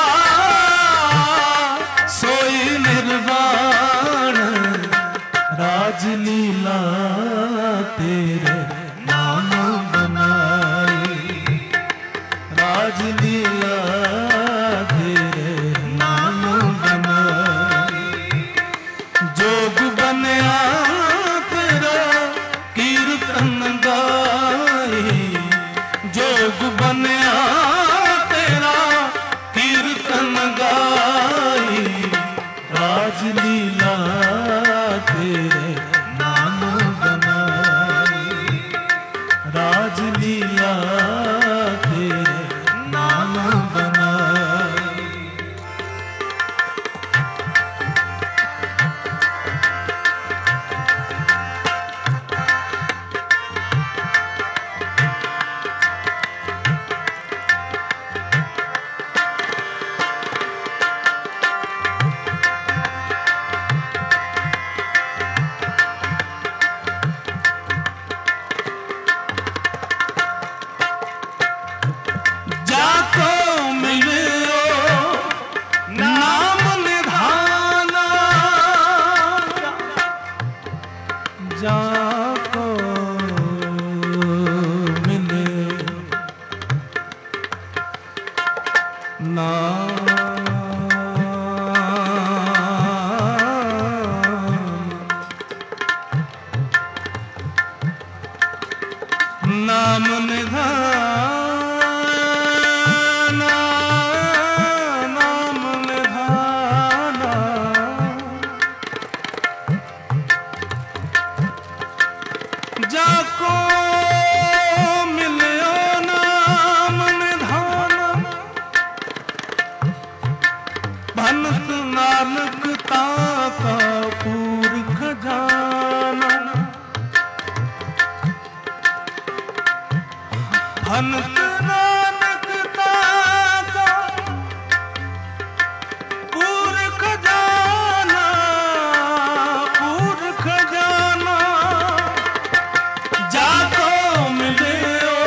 सोई निर्वाण। राजलीला तेरे नाम बनाई, राजलीला तेरे नाम बनाई। जोग बनया तेरा कीर्तन गाई, जोग बनया कीर्तन गाई। राजलीला तेरे नाम बनाई, राजलीला तेरे नाम बनाई। जाको मिलो नाम निधाना, जाको मिले नाम नाम निधाना, नाम निधाना। जाको मिलो नाम निधाना। भनत नानक ताका पूर खजाना। भनत नानक ताका पूर खजाना, पूर खजाना। जाको मिले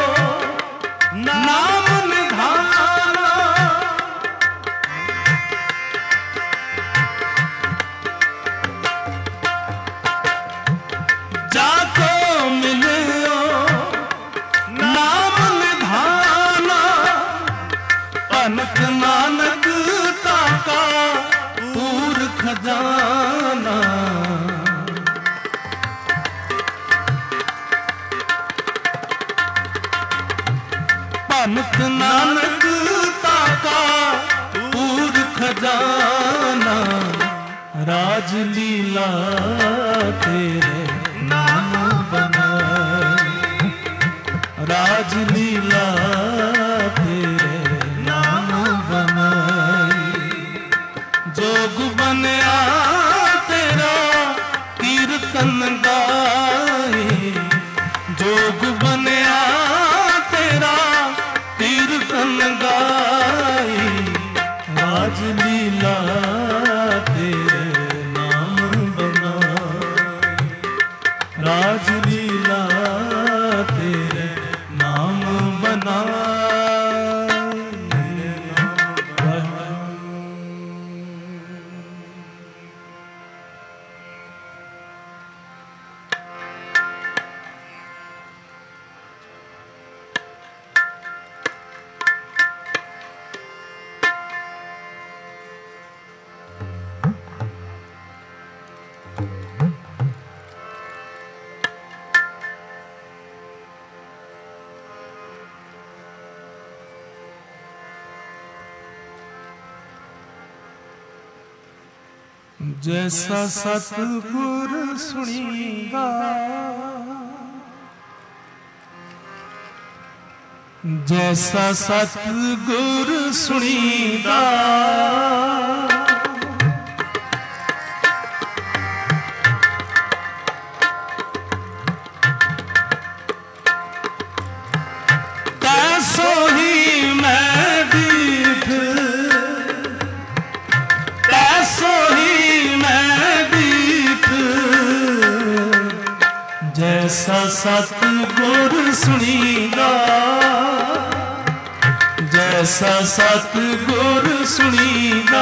नाम निधाना। जाको मिले नाम निधाना। तेरे नाम बनाई, राजलीला तेरे नाम बनाई। जोग बनया तेरा कीर्तन गाए, जोग बनया तेरा कीर्तन गाए, राजलीला तेरे नाम बनाई, राजलीला तेरे नाम बनाई। जैसा सतगुर सुनीगा, जैसा सतगुर सुनीगा, तैसो ही मैं दीठ, तैसो ही जैसा सतगुर सुनीगा, जैसा सतगुर सुनीगा,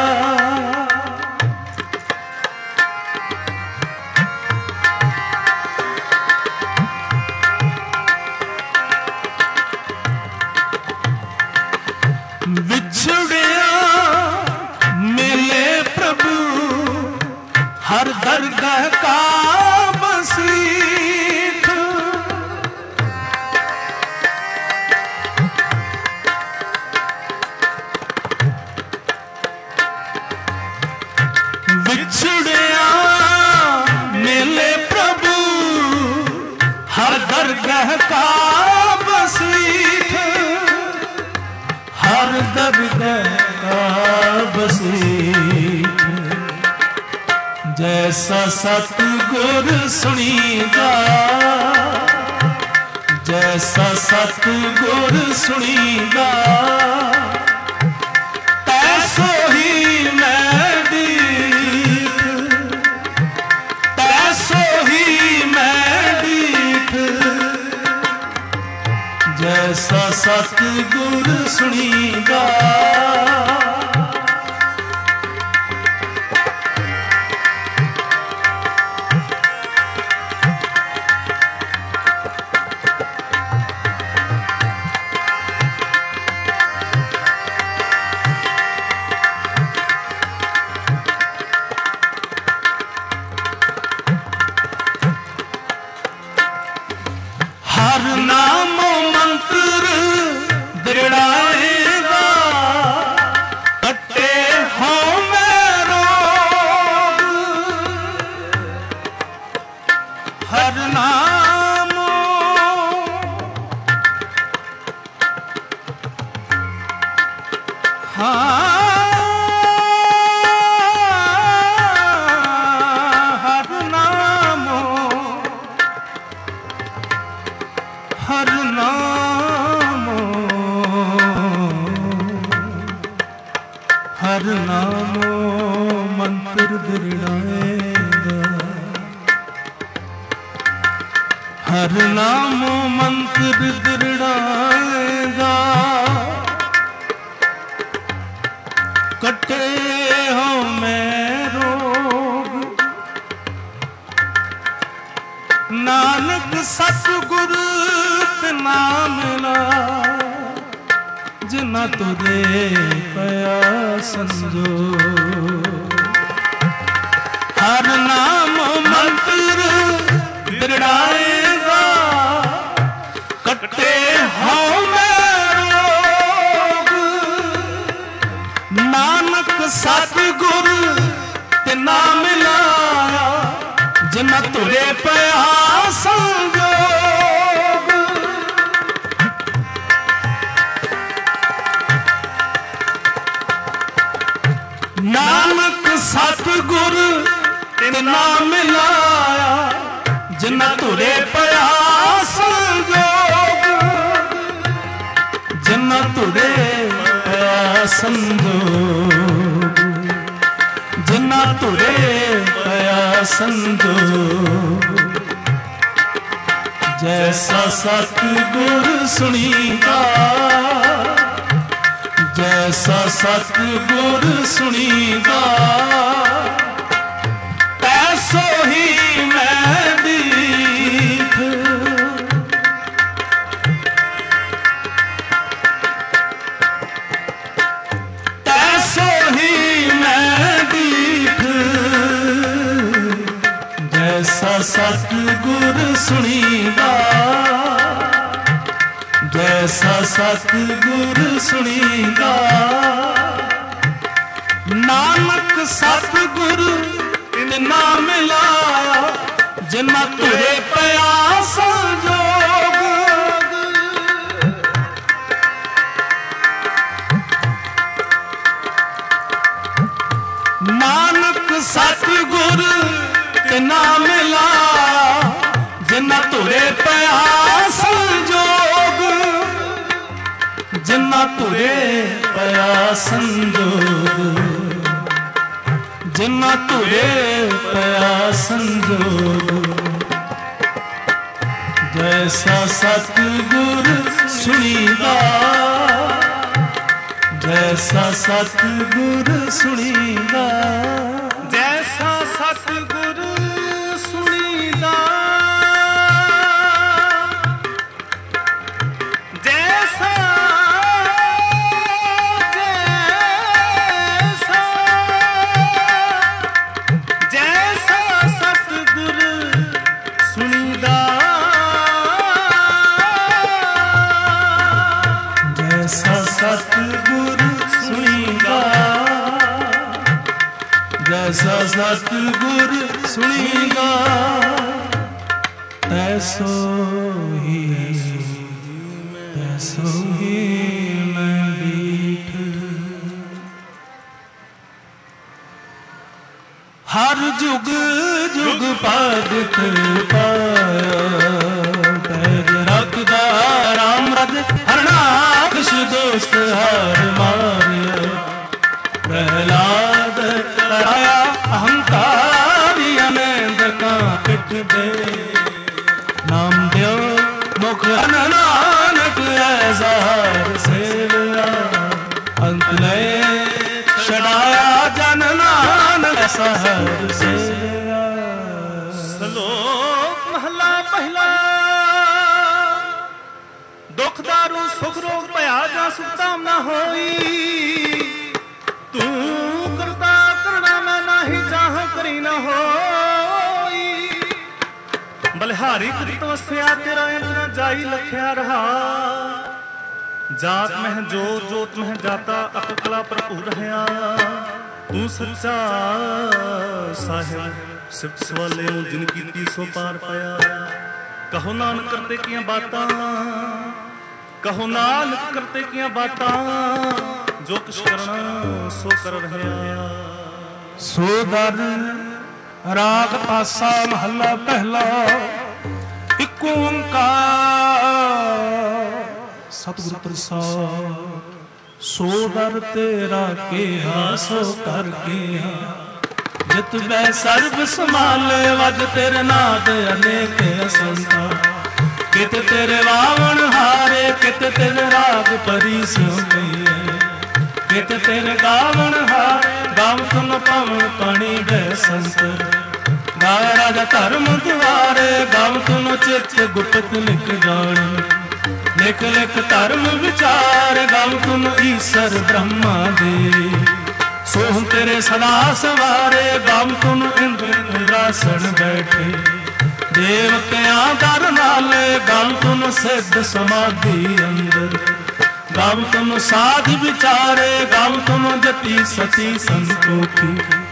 विछड़िया मिले प्रभु हर दरगाह का बसीठ, विछड़िया मिले प्रभु हर दरगाह का बसीठ, हर दरगाह का बसीठ। जैसा सतगुर सुनीगा, जैसा सतगुर सुनीगा, तैसो ही मैं दीठ, तैसो ही मैं दीठ। जैसा सतगुर सुनीगा, हर नाम मंत्र दृढ़ाएगा, कटे हो मेरो हर नाम, हाँ हर नाम, हर नाम मंत्र दृढ़ाएगा, हर नाम मंत्र दृढ़ाएगा, कटे हो मैं रोग, नानक सतगुरु नाम ला, जिना तुरे पया संजो। हर नाम मंत्र दृढ़ाएगा, कटे हो मैं रोग, नानक सतगुरु ते नाम ला, ਜਿਨ੍ਹਾਂ ਤੁਰੇ ਪਿਆ ਸੰਜੋਗ। ਨਾਨਕ ਸਤਿਗੁਰ ਤਿਨਾ ਮਿਲਾਇਆ, ਜਿਨ੍ਹਾਂ ਤੁਰੇ ਪਿਆ ਸੰਜੋਗ। ਜਿਨ੍ਹਾਂ ਤੁਰੇ ਪਿਆ ਸੰਜੋਗ, ਜਿਨ੍ਹਾਂ ਤੁਰੇ ਪਿਆ ਸੰਜੋਗ। ਜੈਸਾ ਸਤਿਗੁਰ ਸੁਣੀਦਾ, ਜੈਸਾ ਸਤਿਗੁਰ ਸੁਣੀਦਾ, ਤੈਸੋ ਹੀ ਮੈਂ ਦੀਠ। ਤੈਸੋ ਹੀ ਮੈਂ ਦੀਠ, ਜੈਸਾ ਸਤਿਗੁਰ ਸੁਣੀਦਾ, ਜੈਸਾ ਸਤਿਗੁਰ ਸੁਣੀਦਾ। ਨਾਨਕ ਸਤਿਗੁਰ ਤਿਨਾ ਮਿਲਾਇਆ, ਜਿਨ੍ਹਾਂ ਤੁਰੇ ਪਿਆ ਸੰਜੋਗ। ਨਾਨਕ ਸਤਿਗੁਰ ਤਿਨਾ ਮਿਲਾਇਆ, ਜਿਨ੍ਹਾਂ ਤੁਰੇ ਪਿਆ ਸੰਜੋਗ। ਜਿਨ੍ਹਾਂ ਤੁਰੇ ਪਿਆ ਸੰਜੋਗ, ਜਿਨ੍ਹਾਂ ਤੁਰੇ ਪਿਆ ਸੰਜੋਗ। ਜੈਸਾ ਸਤਿਗੁਰ ਸੁਣੀਦਾ, ਜੈਸਾ ਸਤਿਗੁਰ ਸੁਣੀਦਾ। ਜੈਸਾ ਸਤਿਗੁਰ ਸੁਣੀਦਾ, ਜੈਸਾ ਜੈਸਾ ਸਤਿਗੁਰ ਸੁਣੀਦਾ। ਜੈਸਾ ਸਤਿਗੁਰ ਸੁਣੀਦਾ, ਜੈਸਾ ਸਤਿਗੁਰ ਸੁਣੀਦਾ, ਤੈਸੋ ਹੀ ਤੈਸੋ ਹੀ ਮੈਂ ਦੀਠ। ਹਰ ਜੁਗ ਜੁਗ ਭਗਤ ਪਾਇਆ, ਪੈਜ ਰੱਖਦਾ ਰਾਮ ਰਜ ਹਰਨਾਕਸ਼ ਦੋਸਤ ਹਾਰ ਮਾਰਿਆ। ਪ੍ਰਹਿਲਾਦ ਕਰਾਇਆ ਅਹੰਕਾਰੀਆਂ ਨੇ ਦਕਾਂ ਪਿੱਠ ਦੇ। ਨਾਮ ਦਿਓ ਮੁਖ ਨਾਨਕ ਐਜ਼ਾਰ ਸੇਵਿਆ। ਅੰਤ ਲੈ ਛਡਾਇਆ ਜਨ ਨਾਨਕ ਸਹਰ ਸੇਵਿਆ। ਸ਼ਲੋਕ ਮਹਲਾ ਪਹਿਲਾ। ਦੁਖ ਦਾਰੂ ਸੁਖ ਰੋਗ ਭਇਆ ਜਾਂ ਸੁਖਤਾਮ ਨਾ ਹੋਈ। ਤੂੰ ਕਰਤਾ ਕਰਣਾ ਮੈਂ ਨਾਹੀ ਚਾਹ ਕਰੀ ਨਾ ਹੋਈ। ਬਲਿਹਾਰੀ ਕ੍ਰਿਤ ਵਸਿਆ ਤੇਰਾ ਇੰਜ ਨਾ ਜਾਈ ਲਖਿਆ ਰਹਾ। ਜਾਤ ਮਹਿ ਜੋਤ ਜੋਤ ਮਹਿ ਜਾਤਾ ਅਪ ਕਲਾ ਭਰਪੂਰ ਰਹਾ। ਤੂੰ ਸੱਚਾ ਸਾਹਿਬ ਸਿਫਤ ਸਵਾਲੇ ਜਿਨ ਕੀਤੀ ਸੋ ਪਾਰ ਪਾਇਆ। ਕਹੋ ਨਾਨਕ ਕਰਤੇ ਕੀਆਂ ਬਾਤਾਂ, ਕਹੋ ਨਾਨਕ ਕਰਤੇ ਕੀਆਂ ਬਾਤਾਂ। ਜੋ ਕੁਛ ਕਰਨਾ ਸੋ ਕਰ ਰਿਹਾ। ਸੋ ਦਰ ਰਾਗ ਪਾਸਾ ਮਹੱਲਾ ਪਹਿਲਾ। ਇੱਕ ਓੰਕਾਰ ਸਤਿਗੁਰ ਪ੍ਰਸਾਦ। ਸੋ ਦਰ ਤੇਰਾ ਕਿਹਾ ਸੋ ਕਰ ਗਿਆ। ਜਿਤ ਬੈ ਸਰਬ ਸੰਭਾਲੇ ਵਜ ਤੇਰੇ ਨਾਦ ਅਨੇਕ ਅਸੰਤਾ। ਕਿਤ ਤੇਰੇ ਵਾਵਣ ਹਾਰੇ ਕਿਤ ਤੇਰੇ ਰਾਗ ਪਰੀ ਸਿਉ ਕਈਏ। ਕਿਤ ਤੇਰੇ ਗਾਵਣ ਹਾਰੇ ਗਾਵ ਤੁਮ ਪਵਨ ਪਾਣੀ ਬੈ ਸੰਤਰ। ਗਾਇ ਰਾਜਾ ਧਰਮ ਦੁਆਰੇ ਗਾਵ ਤੁਮ ਚਿਤ ਗੁਪਤ ਲਿਖ ਜਾਣ। ਲਿਖ ਲਿਖ ਧਰਮ ਵਿਚਾਰ ਗਾਵ ਤੁਮ ਈਸਰ ਬ੍ਰਹਮਾ ਦੇ। ਸੋ ਤੇਰੇ ਸਦਾ ਸਵਾਰੇ ਗਾਵ ਤੁਮ ਇੰਦਰ ਇੰਦਰਾਸਣ ਬੈਠੇ। ਦੇਵਤਿਆਂ ਦਰ ਨਾਲੇ ਗਾਵ ਤੁਮ ਸਿੱਧ ਸਮਾਧੀ ਅੰਦਰ। ਗਾਵ ਤੁਮ ਸਾਧ ਵਿਚਾਰੇ ਗਾਵ ਤੁਮ ਜਤੀ ਸਤੀ ਸੰਤੋਖੀ।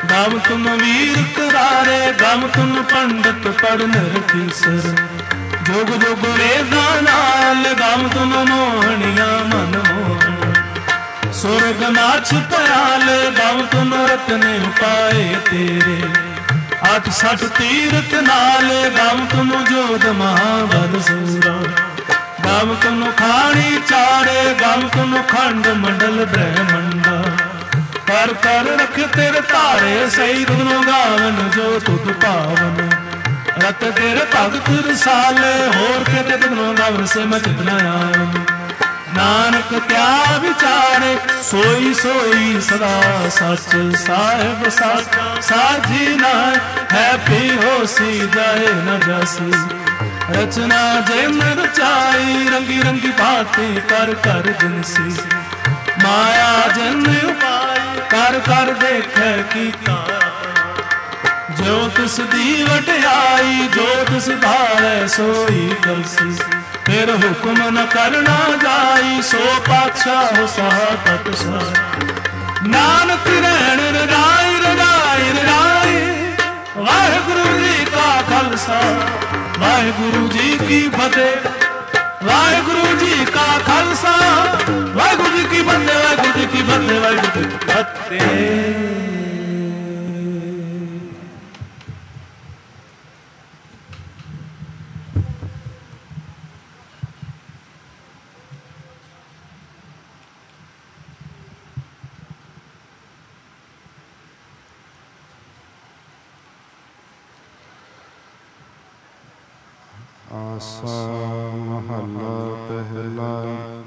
ਗਮ ਤੁਮ ਵੀਰ ਕਰਾਰੇ, ਗਮ ਤੁਮ ਪੰਡਤ ਪੜਨ ਰਖੀਸਰ, ਜੋਗ ਜੋਗ ਵੇਦਾਂ ਨਾਲ ਗਮ ਤੁਮ ਮੋਹਣੀਆਂ ਮਨ ਮੋਹਣ, ਸੁਰਗ ਨਾਚ ਪਿਆਲ ਗਮ ਤੁਮ ਰਤਨੇ ਪਾਏ ਤੇਰੇ, ਅਠ ਸਠ ਤੀਰਥ ਨਾਲ ਗਮ ਤੁਮ ਜੋਧ ਮਹਾਬਲ ਸੂਰਾ, ਗਮ ਤੁਮ ਖਾਣੀ ਚਾਰੇ, ਗਮ ਤੁਮ ਖੰਡ ਮੰਡਲ ਬ੍ਰਹਮੰਡਾ, ਕਰ ਕਰ ਰਖ ਤੇਰੇ ਧਾਰੇ, ਸਹੀ ਧੁਨ ਗਾਵਨ ਜੋ ਤੁਧ ਭਾਵਨ, ਰਤ ਤੇਰੇ ਭਗਤ ਰਸਾਲੇ, ਹੋਰ ਕਿਤੇ ਧੁਨ ਗਾਵਨ ਸੇ ਮੈਂ ਚਿਤਨਾ ਆਵਨ, ਨਾਨਕ ਕਿਆ ਵਿਚਾਰੇ, ਸੋਈ ਸੋਈ ਸਦਾ ਸੱਚ, ਸਾਹਿਬ ਸੱਚ ਸਾਜੀ ਨਾ ਹੈ, ਪੀ ਹੋਸੀ ਜਾਏ ਨ ਜਾਸੀ, ਰਚਨਾ ਜੇ ਮਨ ਰਚਾਈ, ਰੰਗੀ ਰੰਗੀ ਬਾਤੀ ਕਰ ਕਰ ਜਿਨਸੀ, ਮਾਇਆ ਜਨ ਉਪਾਈ ਕਰ ਕਰ ਦੇਖੈ ਕੀਤਾ, ਜੋ ਤਿਸ ਦੀ ਵਡਿਆਈ, ਜੋ ਤਿਸ ਧਾਰੈ ਸੋਈ ਕਰਸੀ, ਫਿਰ ਹੁਕਮ ਨ ਕਰਨਾ ਜਾਈ, ਸੋ ਪਾਤਸ਼ਾਹ ਸਹਾ ਤਤ ਸਾਈ, ਨਾਨਕ ਰਹਿਣ ਰਜਾਈ ਰਜਾਈ ਰਜਾਈ, ਵਾਹਿਗੁਰੂ ਜੀ ਕਾ ਖਾਲਸਾ ਵਾਹਿਗੁਰੂ ਜੀ ਕੀ ਫਤਿਹ, ਵਾਹਿਗੁਰੂ ਜੀ ਕਾ ਖਾਲਸਾ ਵਾਹਿਗੁਰੂ ਜੀ ਕੀ ਫਤਿਹ, ਵਾਹਿਗੁਰੂ ਜੀ ਕੀ ਫਤਿਹ, ਵਾਹਿਗੁਰੂ ਜੀ ਕੀ ਫਤਿਹ। ਆਸਾ ਮਹੱਲਾ ਪਹਿਲਾ।